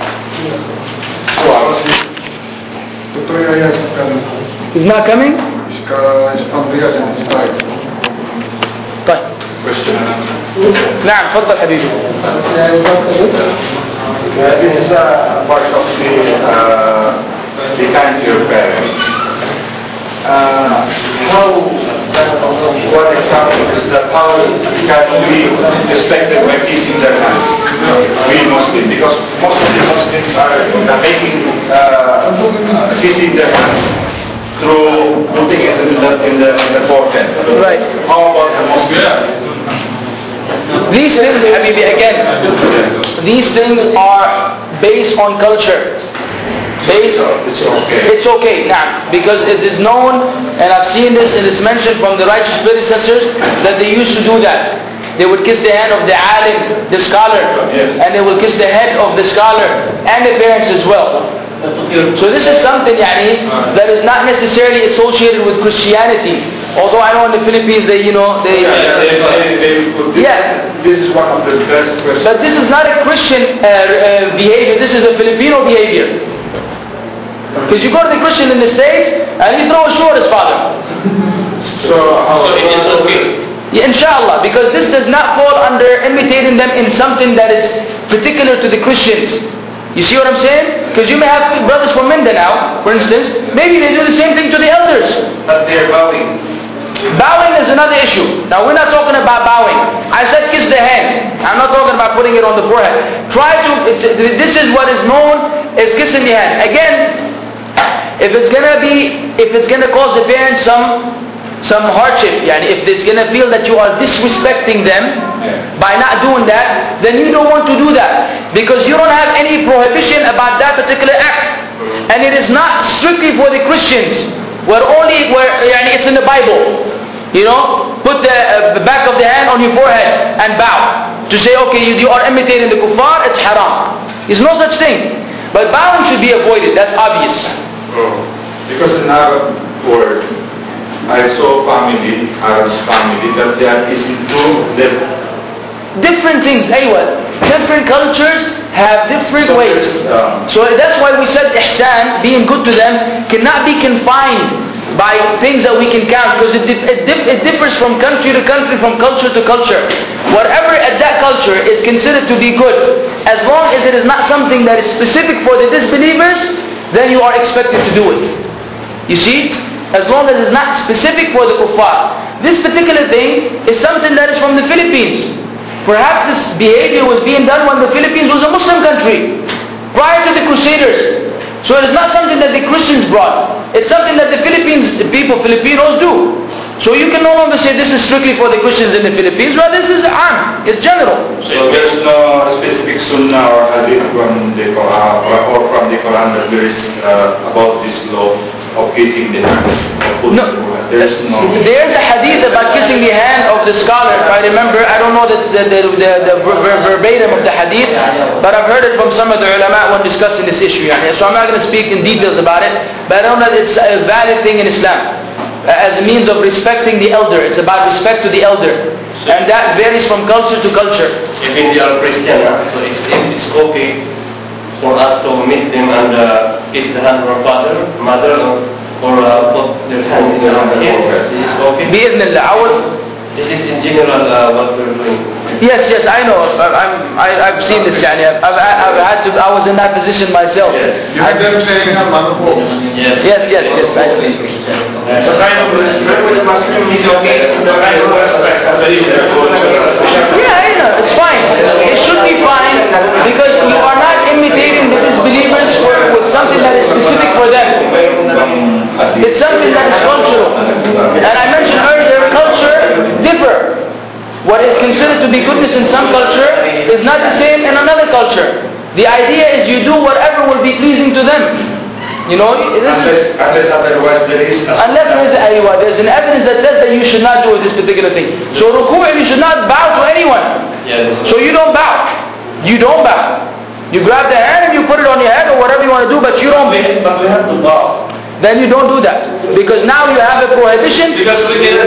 He's not coming? طيب. نعم تفضل حبيبي. This is part of the kind to your parents. What example is that how can we respected by kissing their hands? We Muslims, because most of the Muslims are making kissing their hands through putting it in the forehead. Right. How about the Muslims? These things, Habibi, again, these things are based on culture. It's okay now, because it is known, and I've seen this, and it's mentioned from the righteous predecessors that they used to do that. They would kiss the hand of the alim, the scholar, and they would kiss the head of the scholar and the parents as well. So this is something that is not necessarily associated with Christianity. Although I know in the Philippines this is one of the best questions. But this is not a Christian behavior. This is a Filipino behavior. Because you go to the Christian in the States and he throws a shoe at his father. So it is okay. Yeah, inshallah, because this does not fall under imitating them in something that is particular to the Christians. You see what I'm saying? Because you may have brothers from Mindanao, for instance, maybe they do the same thing to the elders. But they're bowing. Bowing is another issue. Now we're not talking about bowing. I said kiss the hand. I'm not talking about putting it on the forehead. This is what is known as kissing the hand. Again, if it's gonna cause the parents some hardship, if it's gonna feel that you are disrespecting them by not doing that, then you don't want to do that, because you don't have any prohibition about that particular act, and it is not strictly for the Christians, where it's in the Bible. Put the back of the hand on your forehead and bow to say, okay, you are imitating the kuffar, it's haram. There's no such thing. But bowing should be avoided. That's obvious. Because in Arab word, I saw family, Arab's family, that there is no depth. Different things, different cultures have different ways. So that's why we said ihsan, being good to them, cannot be confined by things that we can count, because it differs from country to country, from culture to culture. Whatever at that culture is considered to be good, as long as it is not something that is specific for the disbelievers, then you are expected to do it. You see? As long as it's not specific for the kuffar. This particular thing is something that is from the Philippines. Perhaps this behavior was being done when the Philippines was a Muslim country, prior to the Crusaders. So it is not something that the Christians brought. It's something that the Filipinos do. So you can no longer say this is strictly for the Christians in the Philippines. Well, this is it's general. So there's no specific sunnah or hadith from the Quran or from the Quran that there is about this law of kissing the hand. No. There's a hadith about kissing the hand of the scholar. If I remember, I don't know the verbatim of the hadith, but I've heard it from some of the ulama when discussing this issue. So I'm not going to speak in details about it, but I know that it's a valid thing in Islam. As a means of respecting the elder. It's about respect to the elder. And that varies from culture to culture. If they are Christian, so it's okay for us to meet them and kiss the hand of our father, mother, or put their hands in their hand. This is okay? Bi-idhnillah. This is in general what we're doing. Yes, I know. I've seen this. I've had to. I was in that position myself. Yes. You heard them saying Yes. The kind of respect with Muslim is okay. The kind of respect. Yeah, it's fine. It should be fine because you are not imitating the disbelievers with something that is specific for them. It's something that is cultural. And I mentioned earlier, culture differ. What is considered to be goodness in some culture is not the same in another culture. The idea is you do whatever will be pleasing to them. You know, unless otherwise there is there's an evidence that says that you should not do this particular thing. So ruku', you should not bow to anyone. So you don't bow. You You grab the hand and you put it on your head or whatever you want to do, but you don't. But we have to bow. Then you don't do that. Because now you have a prohibition. Because we get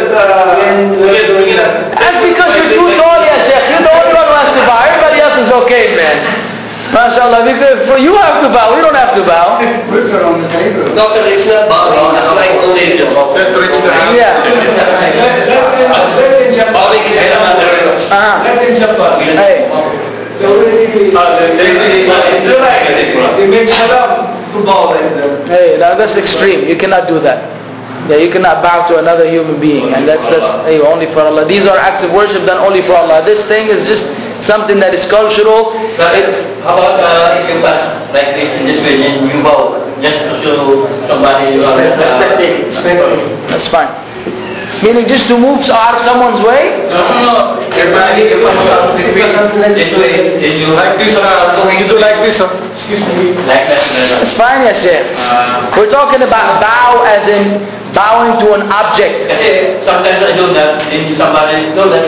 That's because you're too tall, yes, you're the only one who has to bow. Everybody else is okay, man. MashaAllah, for you have to bow, we don't have to bow. Put it on the table. Doctor, it's not bowing, it's like holding the Yeah. Bowing is Let him jump up. Hey. Hey, now that's extreme. You cannot do that. Yeah, you cannot bow to another human being, and that's only for Allah. These are acts of worship done only for Allah. This thing is just something that is cultural. How about if you pass like this in this way, you bow just to show somebody you are That's fine. Meaning just to move out of someone's way? No. This way, you like this you do like this like that. It's fine, yes, sir. We're talking about bow as in bowing to an object. Sometimes I do that in somebody. No, that's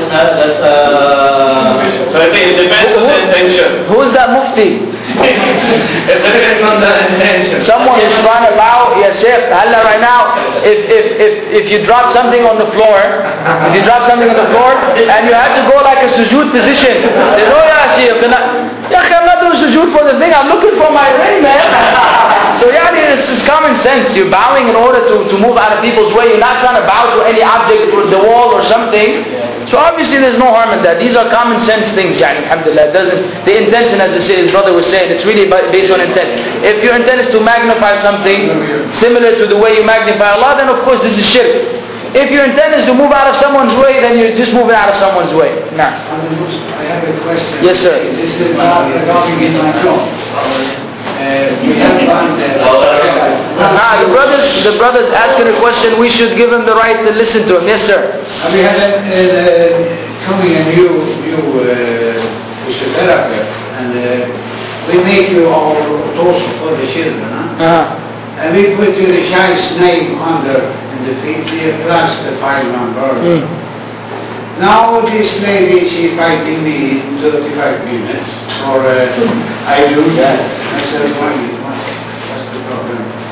So it depends on the intention. Who is that mufti? It depends on the intention. Someone is trying to bow, yes, sir. Allah, right now, if you drop something on the floor, and you have to go like a sujood position, say, oh yeah, Shaykh, I'm not doing sujood for the thing, I'm looking for my ring, man. So it's just common sense. You're bowing in order to move out of people's way. You're not trying to bow to any object or the wall or something. So obviously there's no harm in that. These are common sense things, alhamdulillah. The intention, as his brother was saying, it's really based on intent. If your intent is to magnify something similar to the way you magnify Allah, then of course this is shirk. If your intent is to move out of someone's way, then you're just moving out of someone's way. Nah. I have a question. Yes, sir. This is regarding in my job. We have one the brother's asking a question. We should give him the right to listen to him. Yes, sir. We had coming a new physiotherapy, and we make our toast for the children. And we put the child's name under in the feet plus the file number. Now this lady, she fighting me in 35 minutes, or I do that. I said, what's the problem?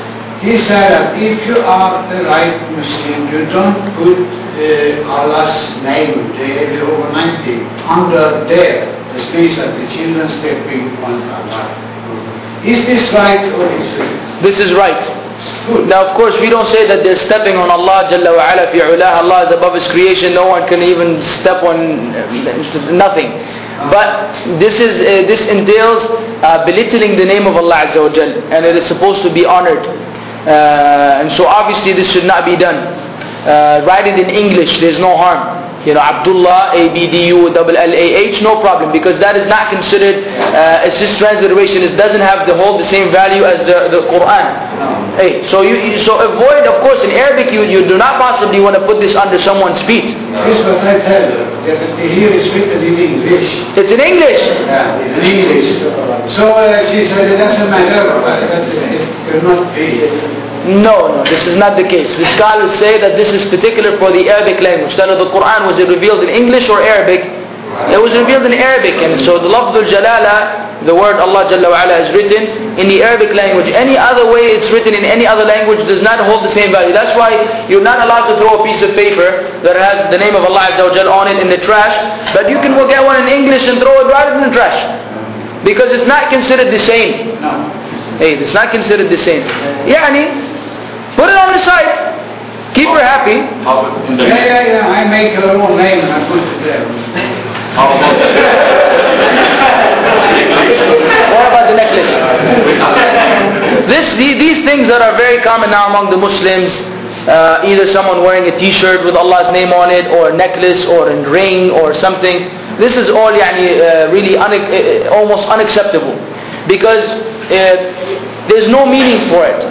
he said that if you are the right Muslim, you don't put Allah's name, the age over 90, under there, the space that the children stepping on Allah. Is this right or is it? This is right. Good. Now, of course, we don't say that they're stepping on Allah Jalla wa Ala fi ulah. Allah is above His creation. No one can even step on nothing. But this entails belittling the name of Allah Azza wa Jal, and it is supposed to be honored. And so obviously this should not be done. Write it in English, there's no harm. Abdullah, Abdullah, no problem, because that is not considered, it's just transliteration. It doesn't have the same value as the Quran. Hey, so avoid, of course, in Arabic you do not possibly want to put this under someone's feet. This is what I tell you. Here is written in English. It's in English? Yeah, in English. So she said it doesn't matter, it will not be. No, this is not the case. The scholars say that this is particular for the Arabic language. That of the Quran, was it revealed in English or Arabic? It was revealed in Arabic, and so the Lafzul Jalala, the word Allah Jalla wa Ala, is written in the Arabic language. Any other way it's written in any other language does not hold the same value. That's why you're not allowed to throw a piece of paper that has the name of Allah Azza wa Jalla on it in the trash, but you can go get one in English and throw it right in the trash, because it's not considered the same. No. Hey, it's not considered the same. Put it on the side. Keep her happy. Yeah. I make her own name and I put it there. What about the necklace? These things that are very common now among the Muslims, either someone wearing a t-shirt with Allah's name on it, or a necklace, or a ring, or something. This is all really almost unacceptable, because there's no meaning for it.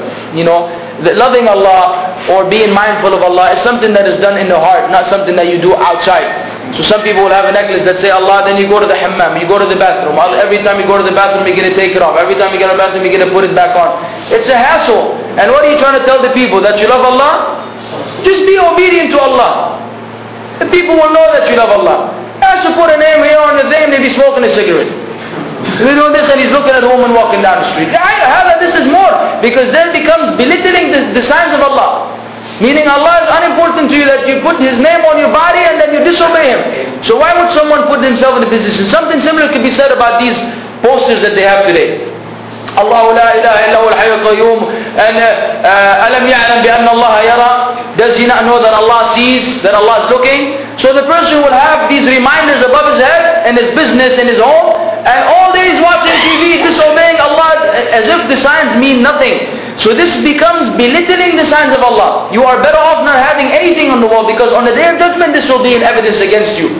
That loving Allah or being mindful of Allah is something that is done in the heart, not something that you do outside. So some people will have a necklace that say Allah, then you go to the hammam, you go to the bathroom. Every time you go to the bathroom, you get to take it off. Every time you get to the bathroom, you get to put it back on. It's a hassle. And what are you trying to tell the people? That you love Allah? Just be obedient to Allah. The people will know that you love Allah. Has to put a name here on the thing, they be smoking a cigarette. We do this and he's looking at a woman walking down the street. This is more, because then becomes belittling the signs of Allah. Meaning Allah is unimportant to you, that you put His name on your body and then you disobey Him. So why would someone put themselves in a position? Something similar could be said about these posters that they have today. Allah la ilaha illa huwa al-hayy al-qayyum, and alam ya'lam bi anna Allah yara. Does he not know that Allah sees, that Allah is looking? So the person will have these reminders above his head in his business, in his home, and all day he's watching TV, disobeying Allah, as if the signs mean nothing. So this becomes belittling the signs of Allah. You are better off not having anything on the wall, because on the day of judgment this will be an evidence against you.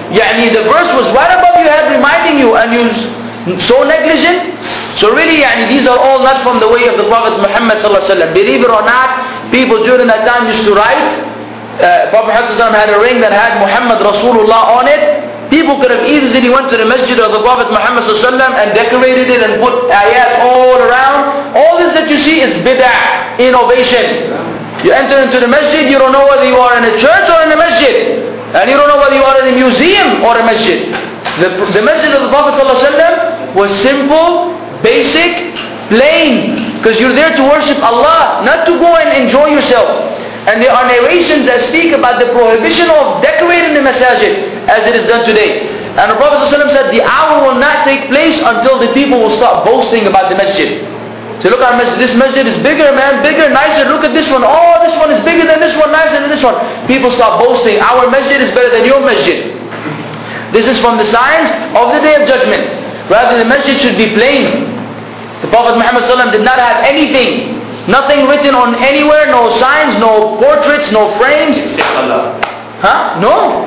The verse was right above your head reminding you, and you so negligent. So really these are all not from the way of the Prophet Muhammad sallallahu alaihi wasallam. Believe it or not, people during that time used to write. Prophet Muhammad had a ring that had Muhammad Rasulullah on it. People could have easily went to the masjid of the Prophet Muhammad sallallahu alaihi wasallam and decorated it and put ayat all around. All this that you see is bid'ah, innovation. You enter into the masjid, you don't know whether you are in a church or in a masjid. And you don't know whether you are in a museum or a masjid. The masjid of the Prophet ﷺ was simple, basic, plain. Because you're there to worship Allah, not to go and enjoy yourself. And there are narrations that speak about the prohibition of decorating the masajid as it is done today. And the Prophet ﷺ said the hour will not take place until the people will start boasting about the masjid. So look at masjid. This masjid is bigger, man, bigger, nicer. Look at this one. Oh, this one is bigger than this one, nicer than this one. People start boasting. Our masjid is better than your masjid. This is from the signs of the day of judgment. Rather, the masjid should be plain. The Prophet Muhammad ﷺ did not have anything. Nothing written on anywhere. No signs, no portraits, no frames. Huh? No.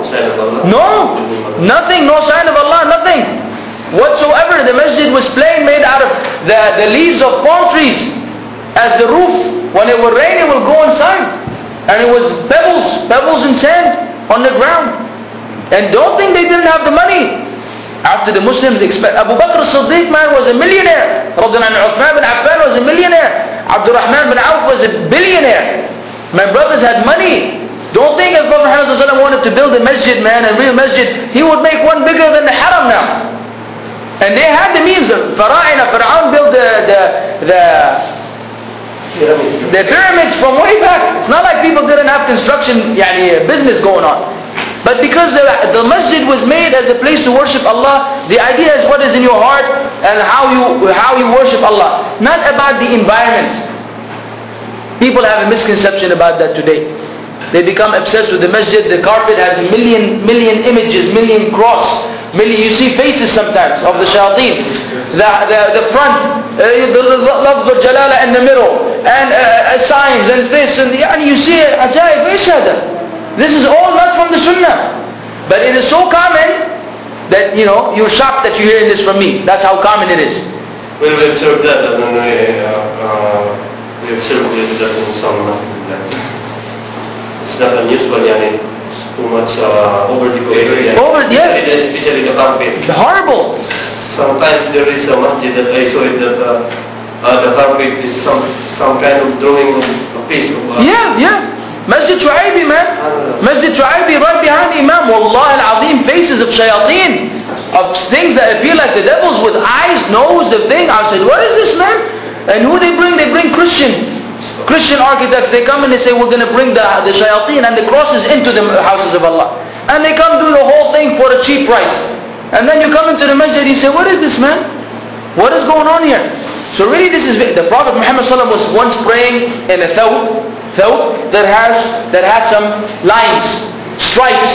No. Nothing. No sign of Allah. Nothing. Whatsoever. The masjid was plain, made out of the leaves of palm trees as the roof. When it would rain, it would go inside. And it was pebbles and sand on the ground. And don't think they didn't have the money. After the Muslims Abu Bakr as-Siddiq, man, was a millionaire. Uthman bin Affan was a millionaire. Abdurrahman bin Auf was a billionaire. My brothers had money. Don't think if Prophet Muhammad wanted to build a masjid, man, a real masjid, he would make one bigger than the haram now. And they had the means. Fir'aun built The pyramids from way back. It's not like people didn't have construction business going on. But because the masjid was made as a place to worship Allah, the idea is what is in your heart and how you worship Allah. Not about the environment. People have a misconception about that today. They become obsessed with the masjid. The carpet has million images, million cross. You see faces sometimes of the shayateen. The front, the lafz al-jalala in the middle, and signs and this, and you see ajaib, ايش هذا? This is all not from the sunnah. But it is so common that you're shocked that you're hearing this from me. That's how common it is. We will observe that, and then we observe that in some masjid. It's not unusual, it's too much over-decorated. Especially the carpet. Horrible. Sometimes there is a masjid that I saw it that the carpet is some kind of drawing of a piece of... Yeah. Masjid Shu'aibi, man. Masjid Shu'aibi right behind Imam. Wallah al-Azim, faces of shayateen. Of things that appear like the devils with eyes, nose, the thing. I said, what is this, man? And who they bring? They bring Christian architects. They come and they say, we're going to bring the shayateen and the crosses into the houses of Allah. And they come do the whole thing for a cheap price. And then you come into the masjid, you say, what is this, man? What is going on here? So really this is, the Prophet Muhammad ﷺ was once praying in a thawb that had some lines, stripes.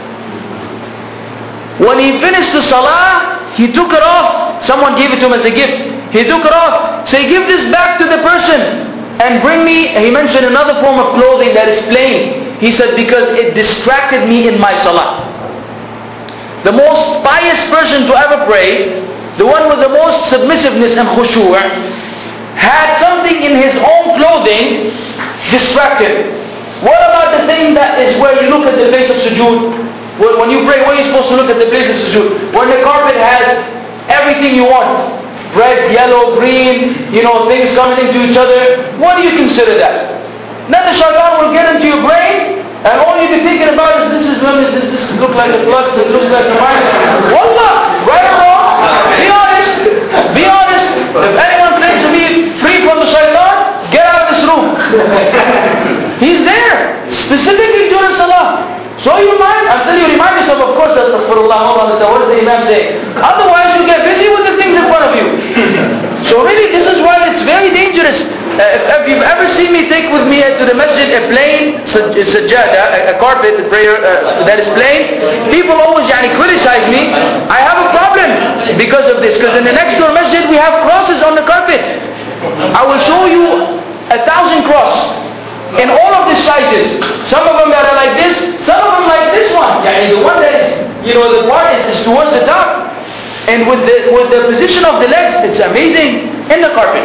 When he finished the salah, he took it off. Someone gave it to him as a gift. He took it off. Say, give this back to the person and bring me, he mentioned another form of clothing that is plain. He said, because it distracted me in my salah. The most pious person to ever pray, the one with the most submissiveness and khushu', had something in his own clothing distracted. What about the thing that is where you look at the place of sujood? When you pray, where are you supposed to look at the place of sujood? When the carpet has everything you want. Red, yellow, green, things coming into each other. What do you consider that? Then the shaitan will get into your brain, and all you'll be thinking about is this looks like a plus, this looks like a minus. Wallah, right or wrong? Be honest. If anyone claims to be free from the shaitan, get out of this room. He's there, specifically during salah. So you until you remind yourself, of course, astaghfirullah, what does the Imam say? Otherwise you get busy with the things in front of you. So really this is why it's very dangerous. If you've ever seen me take with me to the masjid a plain sajjada, a carpet, a prayer that is plain, people always criticize me. I have a problem because of this. Because in the next door masjid we have crosses on the carpet. I will show you 1,000 crosses. In all of these sizes. Some of them that are like this, some of them like this one. The one that is, the part is towards the top. And with the position of the legs, it's amazing in the carpet.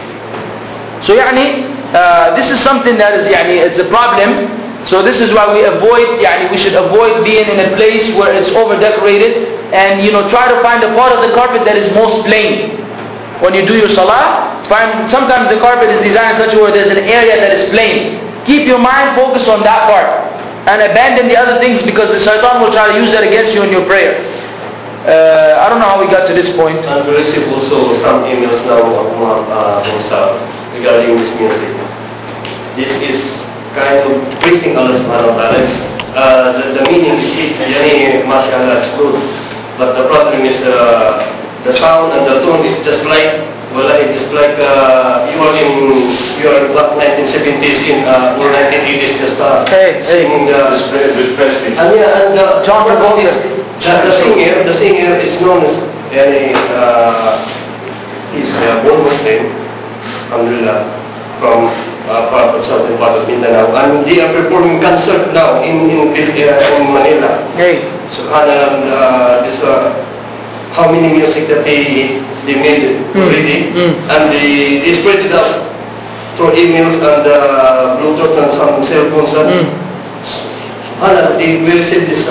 So this is something that is, it's a problem. So this is why we should avoid being in a place where it's over decorated. And try to find a part of the carpet that is most plain. When you do your salah, sometimes the carpet is designed in such a way there's an area that is plain. Keep your mind focused on that part. And abandon the other things because the shaitan will try to use that against you in your prayer. I don't know how we got to this point. And we receive also some emails now regarding this music. This is kind of praising Allah subhanahu wa ta'ala. The meaning is, mashallah, it's good. But the problem is, the sound and the tone is just like you are in 1970s or 1980s just singing and John Travolta. The singer is known as he's born Muslim, alhamdulillah, from part of southern part of Mindanao, and they are performing concert now in Manila. Subhanallah, how many music that they made already, and they spread it out through emails and Bluetooth and some cell phones. And they will receive this.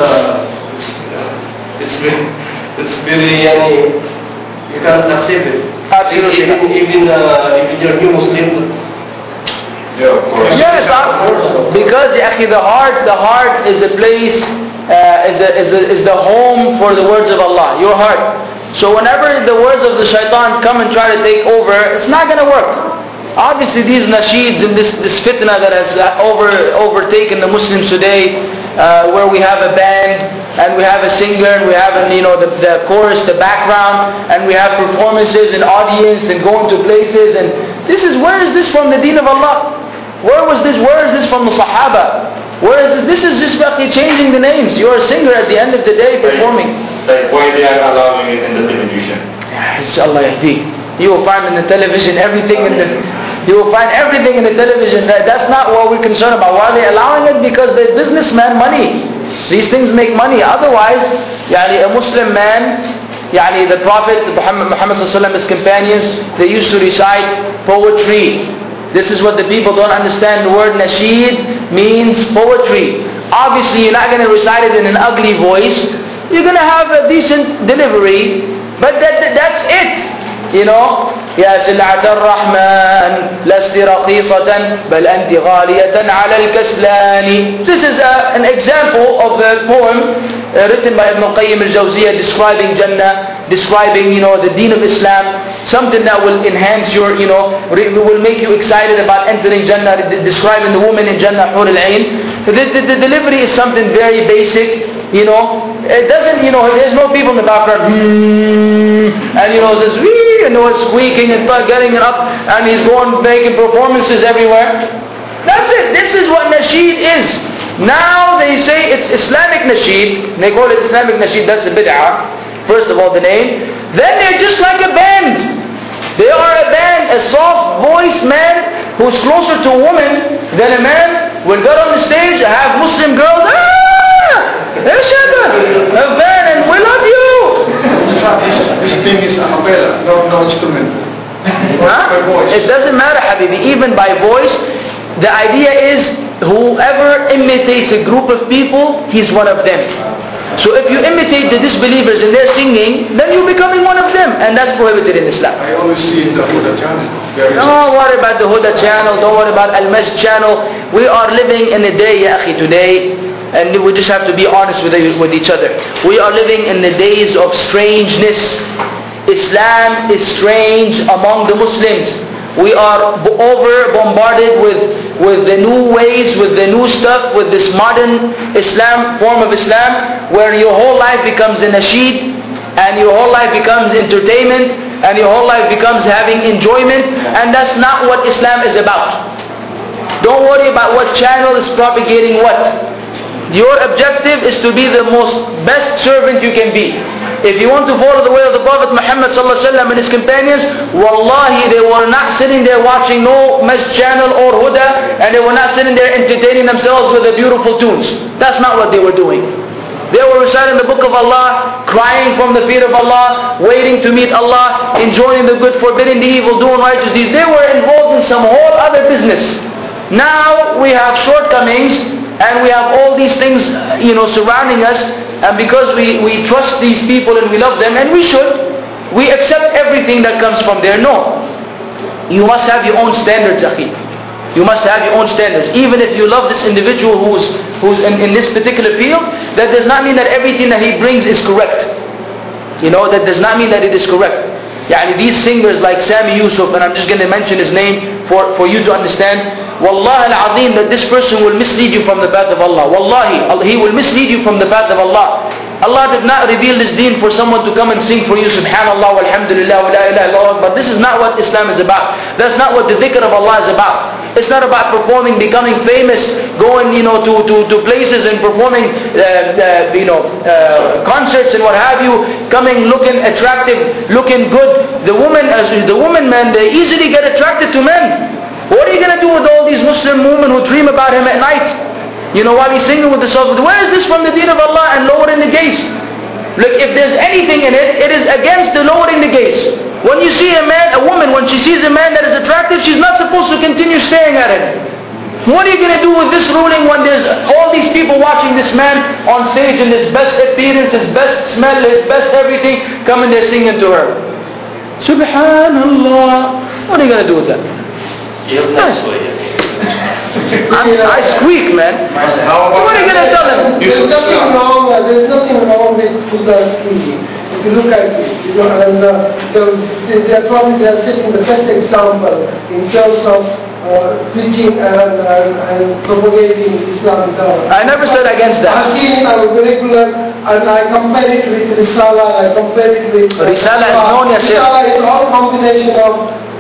It's very you cannot accept it. Absolutely. Even if you're a new Muslim. Yeah, of course. Yes, because the heart is a place. Is the home for the words of Allah, your heart. So whenever the words of the shaitan come and try to take over, it's not going to work. Obviously these nasheeds and this fitna that has overtaken the Muslims today, where we have a band and we have a singer and we have the chorus, the background, and we have performances and audience and going to places, and where is this from the deen of Allah? Where is this from the Sahaba? Where is this? This is just changing the names. You're a singer at the end of the day performing. Like why they are allowing it in the television? Inshallah yahdi. You will find in the television everything you will find everything in the television. That's not what we're concerned about. Why are they allowing it? Because they're businessmen, money. These things make money. Otherwise, a Muslim man, the Prophet Muhammad his companions, they used to recite poetry. This is what the people don't understand. The word nasheed means poetry. Obviously, you're not going to recite it in an ugly voice. You're going to have a decent delivery, but that's it. يا سلعة الرحمن لست رخيصة بل أنت غالية على الكسلان. This is an example of a poem written by Ibn Qayyim al-Jawziyah describing Jannah, describing the deen of Islam, something that will enhance your, will make you excited about entering Jannah, describing the woman in Jannah, Hur al-Ain. The delivery is something very basic. It doesn't, there's no people in the background, and this it's squeaking and getting it up, and he's going making performances everywhere. That's it. This is what nasheed is. Now they say it's Islamic nasheed. They call it Islamic nasheed. That's the bid'ah. First of all, the name. Then they're just like a band. They are a band, a soft-voiced man who's closer to a woman than a man will get on the stage and have Muslim girls. A band, and we love you. This thing is a cappella, no instrument. By voice. It doesn't matter, Habibi. Even by voice, the idea is whoever imitates a group of people, he's one of them. So if you imitate the disbelievers and they're singing, then you're becoming one of them, and that's prohibited in Islam. I always see the Huda channel. Don't worry about the Huda channel. Don't worry about Al-Masjid channel. We are living in a day, ya akhi, today. And we just have to be honest with each other. We are living in the days of strangeness. Islam is strange among the Muslims. We are bombarded with the new ways, with the new stuff, with this modern Islam, form of Islam, where your whole life becomes a nasheed, and your whole life becomes entertainment, and your whole life becomes having enjoyment, and that's not what Islam is about. Don't worry about what channel is propagating what. Your objective is to be the best servant you can be. If you want to follow the way of the Prophet Muhammad ﷺ and his companions, wallahi, they were not sitting there watching no Masjid channel or Huda, and they were not sitting there entertaining themselves with the beautiful tunes. That's not what they were doing. They were reciting the book of Allah, crying from the feet of Allah, waiting to meet Allah, enjoying the good, forbidding the evil, doing righteous deeds. They were involved in some whole other business. Now we have shortcomings, and we have all these things, surrounding us, and because we trust these people and we love them, and we should, we accept everything that comes from there. No. You must have your own standards, akhi. You must have your own standards. Even if you love this individual who's in this particular field, that does not mean that everything that he brings is correct. That does not mean that it is correct. These singers like Sami Yusuf, and I'm just going to mention his name for you to understand. Wallahi al-azim, that this person will mislead you from the path of Allah. Wallahi, he will mislead you from the path of Allah. Allah did not reveal this deen for someone to come and sing for you, subhanallah, walhamdulillah, wa la ilaha illallah. But this is not what Islam is about. That's not what the dhikr of Allah is about. It's not about performing, becoming famous, going, to places and performing, concerts and what have you, coming, looking attractive, looking good. The woman, man, they easily get attracted to men. What are you going to do with all these Muslim women who dream about him at night? While he's singing with the Sahaba. Where is this from the deen of Allah and lowering the gaze? Look, if there's anything in it, it is against the lowering the gaze. When you see a woman, when she sees a man that is attractive, she's not supposed to continue staring at him. What are you going to do with this ruling when there's all these people watching this man on stage in his best appearance, his best smell, his best everything, coming there singing to her? Subhanallah. What are you going to do with that? I squeak, man. So what are you going to tell him? There's nothing wrong with Buddha's teaching. If you look at it, and they're probably setting the best example in terms of preaching and propagating Islamic dawah. I never said against that. I've seen it on a regular, and I compare it with Risala, I compare it with... Risala is known as... Risala is all combination of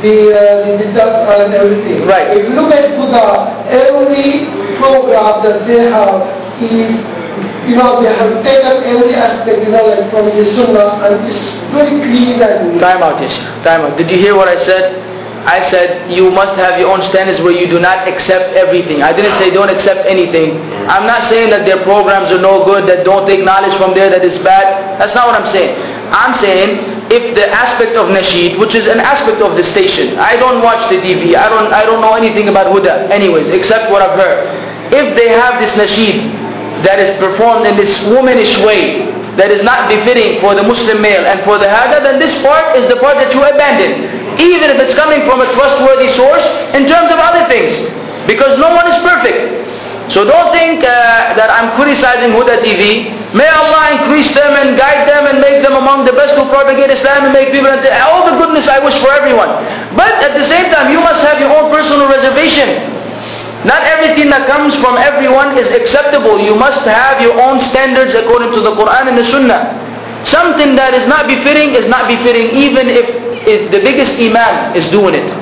the depth and everything. Right. If you look at Buddha, every program that they have is, they have taken every aspect, like from the Sunnah, and it's very clean and... Time out, Yeshua. Time out. Did you hear what I said? I said you must have your own standards where you do not accept everything. I didn't say don't accept anything. I'm not saying that their programs are no good, that don't take knowledge from there, that is bad. That's not what I'm saying. I'm saying if the aspect of nasheed, which is an aspect of the station, I don't watch the TV, I don't know anything about Huda anyways, except what I've heard. If they have this nasheed that is performed in this womanish way, that is not befitting for the Muslim male and for the hada, then this part is the part that you abandon, even if it's coming from a trustworthy source in terms of other things, because no one is perfect. So don't think that I'm criticizing Huda TV. May Allah increase them and guide them and make them among the best who propagate Islam and make people, all the goodness I wish for everyone. But at the same time, you must have your own personal reservation. Not everything that comes from everyone is acceptable. You must have your own standards according to the Quran and the Sunnah. Something that is not befitting is not befitting, even if the biggest Imam is doing it.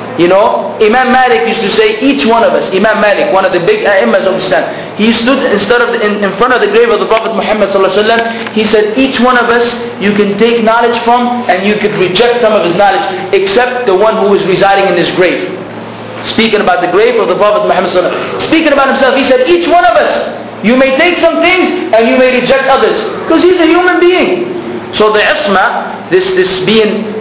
Imam Malik used to say, each one of us, Imam Malik, one of the big A'immas of Islam, he stood in front of the grave of the Prophet Muhammad ﷺ, he said, each one of us you can take knowledge from and you could reject some of his knowledge, except the one who is residing in his grave. Speaking about the grave of the Prophet Muhammad ﷺ. Speaking about himself, he said, each one of us, you may take some things and you may reject others, because he's a human being. So the isma, this being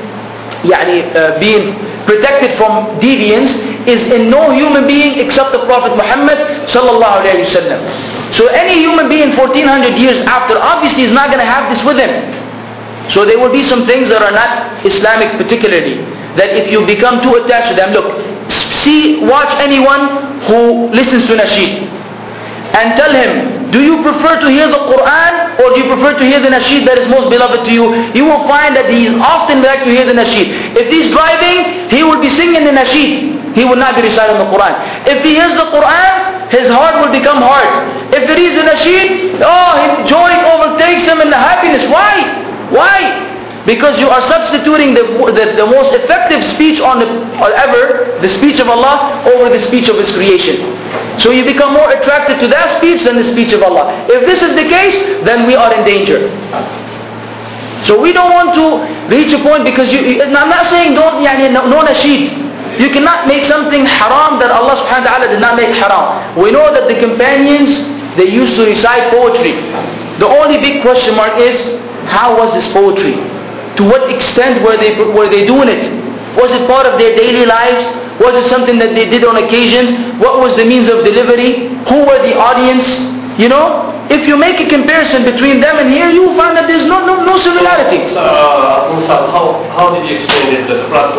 protected from deviance, is in no human being except the Prophet Muhammad sallallahu alaihi wasallam. So any human being 1400 years after, obviously is not going to have this with him. So there will be some things that are not Islamic particularly, that if you become too attached to them, look, watch anyone who listens to nasheed and tell him, do you prefer to hear the Quran or do you prefer to hear the nasheed that is most beloved to you? You will find that he is often like to hear the nasheed. If he's driving, he will be singing the nasheed. He will not be reciting the Quran. If he hears the Quran, his heart will become hard. If it is the nasheed, joy overtakes him and the happiness. Why? Because you are substituting the most effective speech the speech of Allah over the speech of His creation. So you become more attracted to that speech than the speech of Allah. If this is the case, then we are in danger. So we don't want to reach a point, because I'm not saying no nasheed. You cannot make something haram that Allah subhanahu wa ta'ala did not make haram. We know that the companions, they used to recite poetry. The only big question mark is, how was this poetry? To what extent were they doing it? Was it part of their daily lives? Was it something that they did on occasions? What was the means of delivery? Who were the audience? If you make a comparison between them and here, you will find that there's no similarity. So, how did you explain it that the Prophet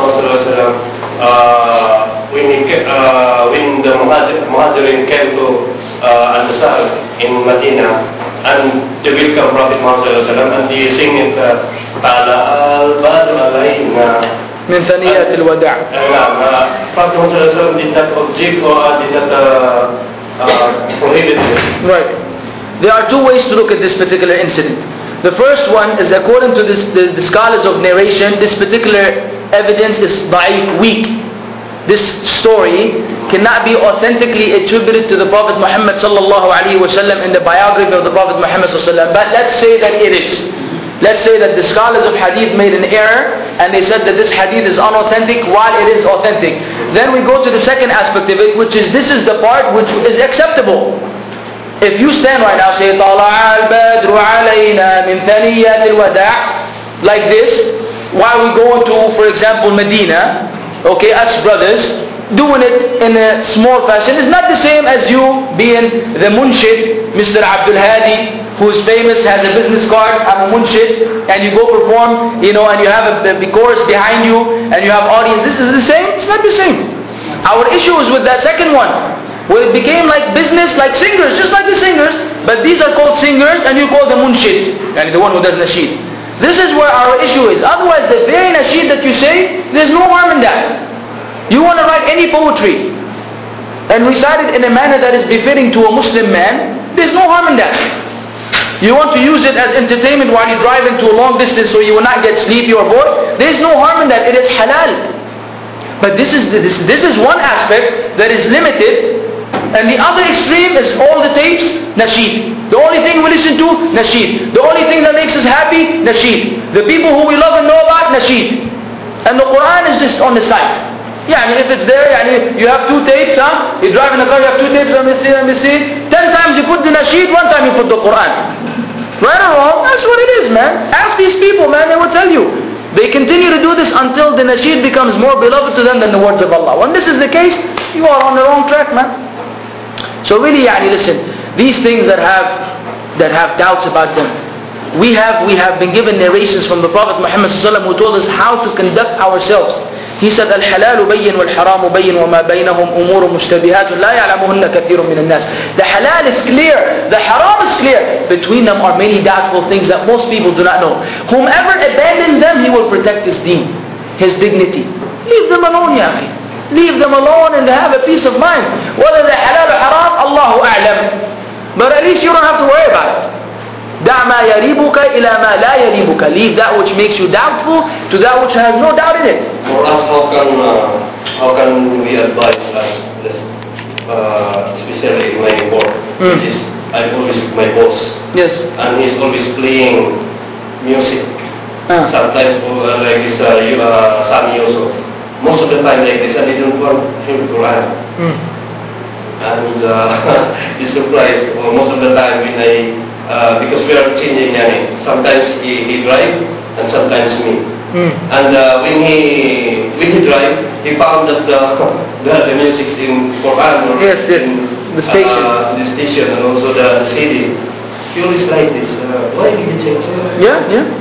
when the Muhajirin came to Al-Ansar in Medina, and they welcome Prophet Muhammad and they sing it, من ثنيات الوداع. Prophet Muhammad did not object or did not prohibit it. Right. There are two ways to look at this particular incident. The first one is, according to the scholars of narration, this particular evidence is da'if, weak. This story cannot be authentically attributed to the Prophet Muhammad sallallahu alaihi wasallam in the biography of the Prophet Muhammad sallallahu alaihi wasallam. But let's say that it is. Let's say that the scholars of hadith made an error and they said that this hadith is unauthentic while it is authentic. Then we go to the second aspect of it, which is, this is the part which is acceptable. If you stand right now, say طَلَعَ الْبَدْرُ عَلَيْنَا مِنْ ثَنِيَّةِ الْوَدَاعِ, like this, while we go to, for example, Medina, okay, us brothers, doing it in a small fashion is not the same as you being the munshid, Mr. Abdul Hadi, who is famous, has a business card, I'm a munshid, and you go perform, and you have a chorus behind you, and you have audience. This is the same? It's not the same. Our issue is with that second one, where it became like business, like singers, just like the singers, but these are called singers and you call them munshid, and the one who does nasheed. This is where our issue is. Otherwise, the very nasheed that you say, there's no harm in that. You want to write any poetry and recite it in a manner that is befitting to a Muslim man, there's no harm in that. You want to use it as entertainment while you're driving to a long distance so you will not get sleepy or bored, there's no harm in that. It is halal. But this is one aspect that is limited, and the other extreme is all the tapes, nasheed. The only thing we listen to, nasheed. The only thing that makes us happy, nasheed. The people who we love and know about, nasheed. And the Quran is just on the side. Yeah, if it's there, you have two tapes, you drive in the car, you have two tapes, let me see. 10 times you put the nasheed, 1 time you put the Quran. Right or wrong? That's what it is, man. Ask these people, man, they will tell you. They continue to do this until the nasheed becomes more beloved to them than the words of Allah. When this is the case, you are on the wrong track, man. So really, listen, these things that have doubts about them, we have been given narrations from the Prophet Muhammad who told us how to conduct ourselves. He said, "Al-halalu bayyin wal-haramu bayyin wa ma baynahum umuru mushtabihatun la ya'lamuhunna kathirun min an-nas." The halal is clear, the haram is clear. Between them are many doubtful things that most people do not know. Whomever abandons them, he will protect his deen, his dignity. Leave them alone, ya akhi. Leave them alone and have a peace of mind. Whether they're halal or haram, Allahu a'lam. But at least you don't have to worry about it. دع ما يريبك إلى ما لا يريبك. Leave that which makes you doubtful to that which has no doubt in it. For us, how can we advise this, especially in my work, which is I'm always with my boss. Yes. And he's always playing music. Sometimes like this, Sami also. Most of the time like this, I didn't want him to run. And he's surprised most of the time when because we are changing, sometimes he drive and sometimes me. And when he drive, he found that the music in Quran or in the station and also the CD. He always like this. Why did you change? Yeah.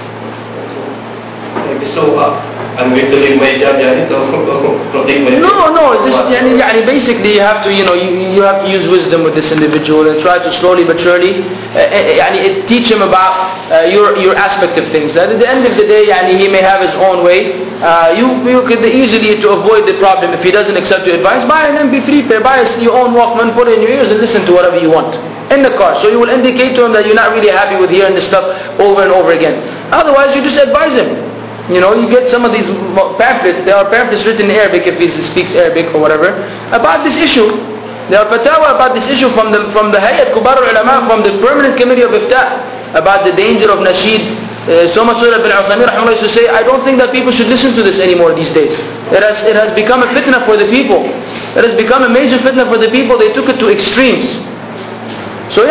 So I'm going to leave my job to protect my. No. Basically, you have to, you have to use wisdom with this individual and try to slowly but surely, teach him about your aspect of things. At the end of the day, he may have his own way. You could easily, to avoid the problem, if he doesn't accept your advice, buy an MP3 player, buy your own Walkman, put it in your ears and listen to whatever you want in the car. So you will indicate to him that you're not really happy with hearing this stuff over and over again. Otherwise, you just advise him. You get some of these pamphlets. There are pamphlets written in Arabic, if he speaks Arabic or whatever, about this issue. There are fatwa about this issue from the Hayat Kubar al-Ulama, from the Permanent Committee of Iftah, about the danger of nasheed. So much so that Ibn Uthaymeen rahimahullah used to say, I don't think that people should listen to this anymore these days. It has become a fitna for the people. It has become a major fitna for the people. They took it to extremes. So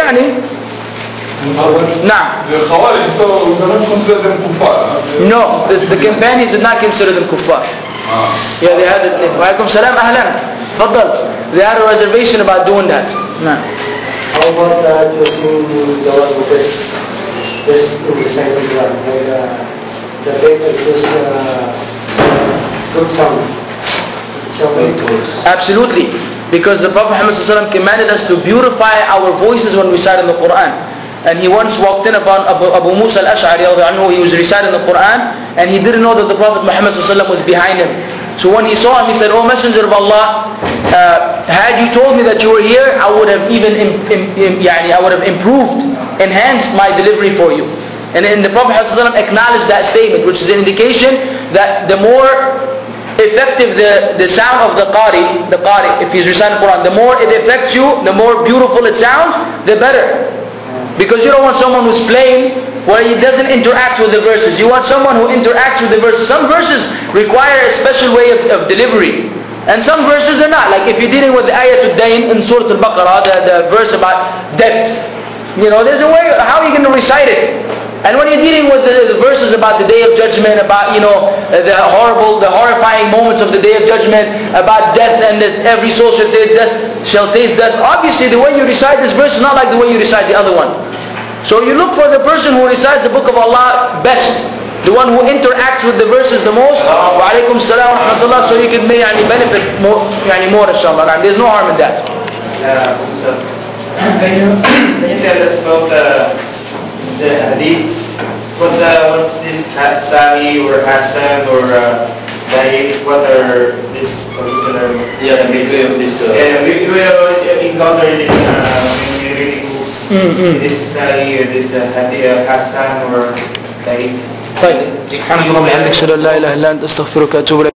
Nah. The Khawarij, so we don't consider them kuffar. No, the companions did not consider them kuffar. Yeah, they had it. Walaikum salam, ahlan. Faddal. They had a reservation about doing that. Nah. How about just in the word just to recite the Quran, the paper just good sound. Absolutely. Because the Prophet Muhammad commanded us to beautify our voices when we recite in the Quran. And he once walked in upon Abu Musa al-Ash'ari, he was reciting the Quran, and he didn't know that the Prophet Muhammad was behind him. So when he saw him, he said, "O Messenger of Allah, had you told me that you were here, I would have even improved, enhanced my delivery for you." And then the Prophet ﷺ acknowledged that statement, which is an indication that the more effective the sound of the qari, if he's reciting the Quran, the more it affects you, the more beautiful it sounds, the better. Because you don't want someone who's playing where he doesn't interact with the verses. You want someone who interacts with the verses. Some verses require a special way of delivery. And some verses are not. Like if you're dealing with the Ayatul Dayn in Surah Al-Baqarah, the verse about death. There's a way, how are you going to recite it? And when you're dealing with the verses about the Day of Judgment, about the horrifying moments of the Day of Judgment, about death and that every soul shall taste death, obviously the way you recite this verse is not like the way you recite the other one. So you look for the person who recites the Book of Allah best. the one who interacts with the verses the most. Wa alaikum salam wa rahmatullah, so he can benefit more, inshallah. And there's no harm in that. Can you tell us about the hadith? What's this Sahih or Hasan or Daif? What are this particular? Yeah, the midway of this. We will encounter this when we read books. This Sahih or this hadith Hasan or Daif. طيب الحمد لله. لا إله إلا أنت أستغفرك وأتوب إليك.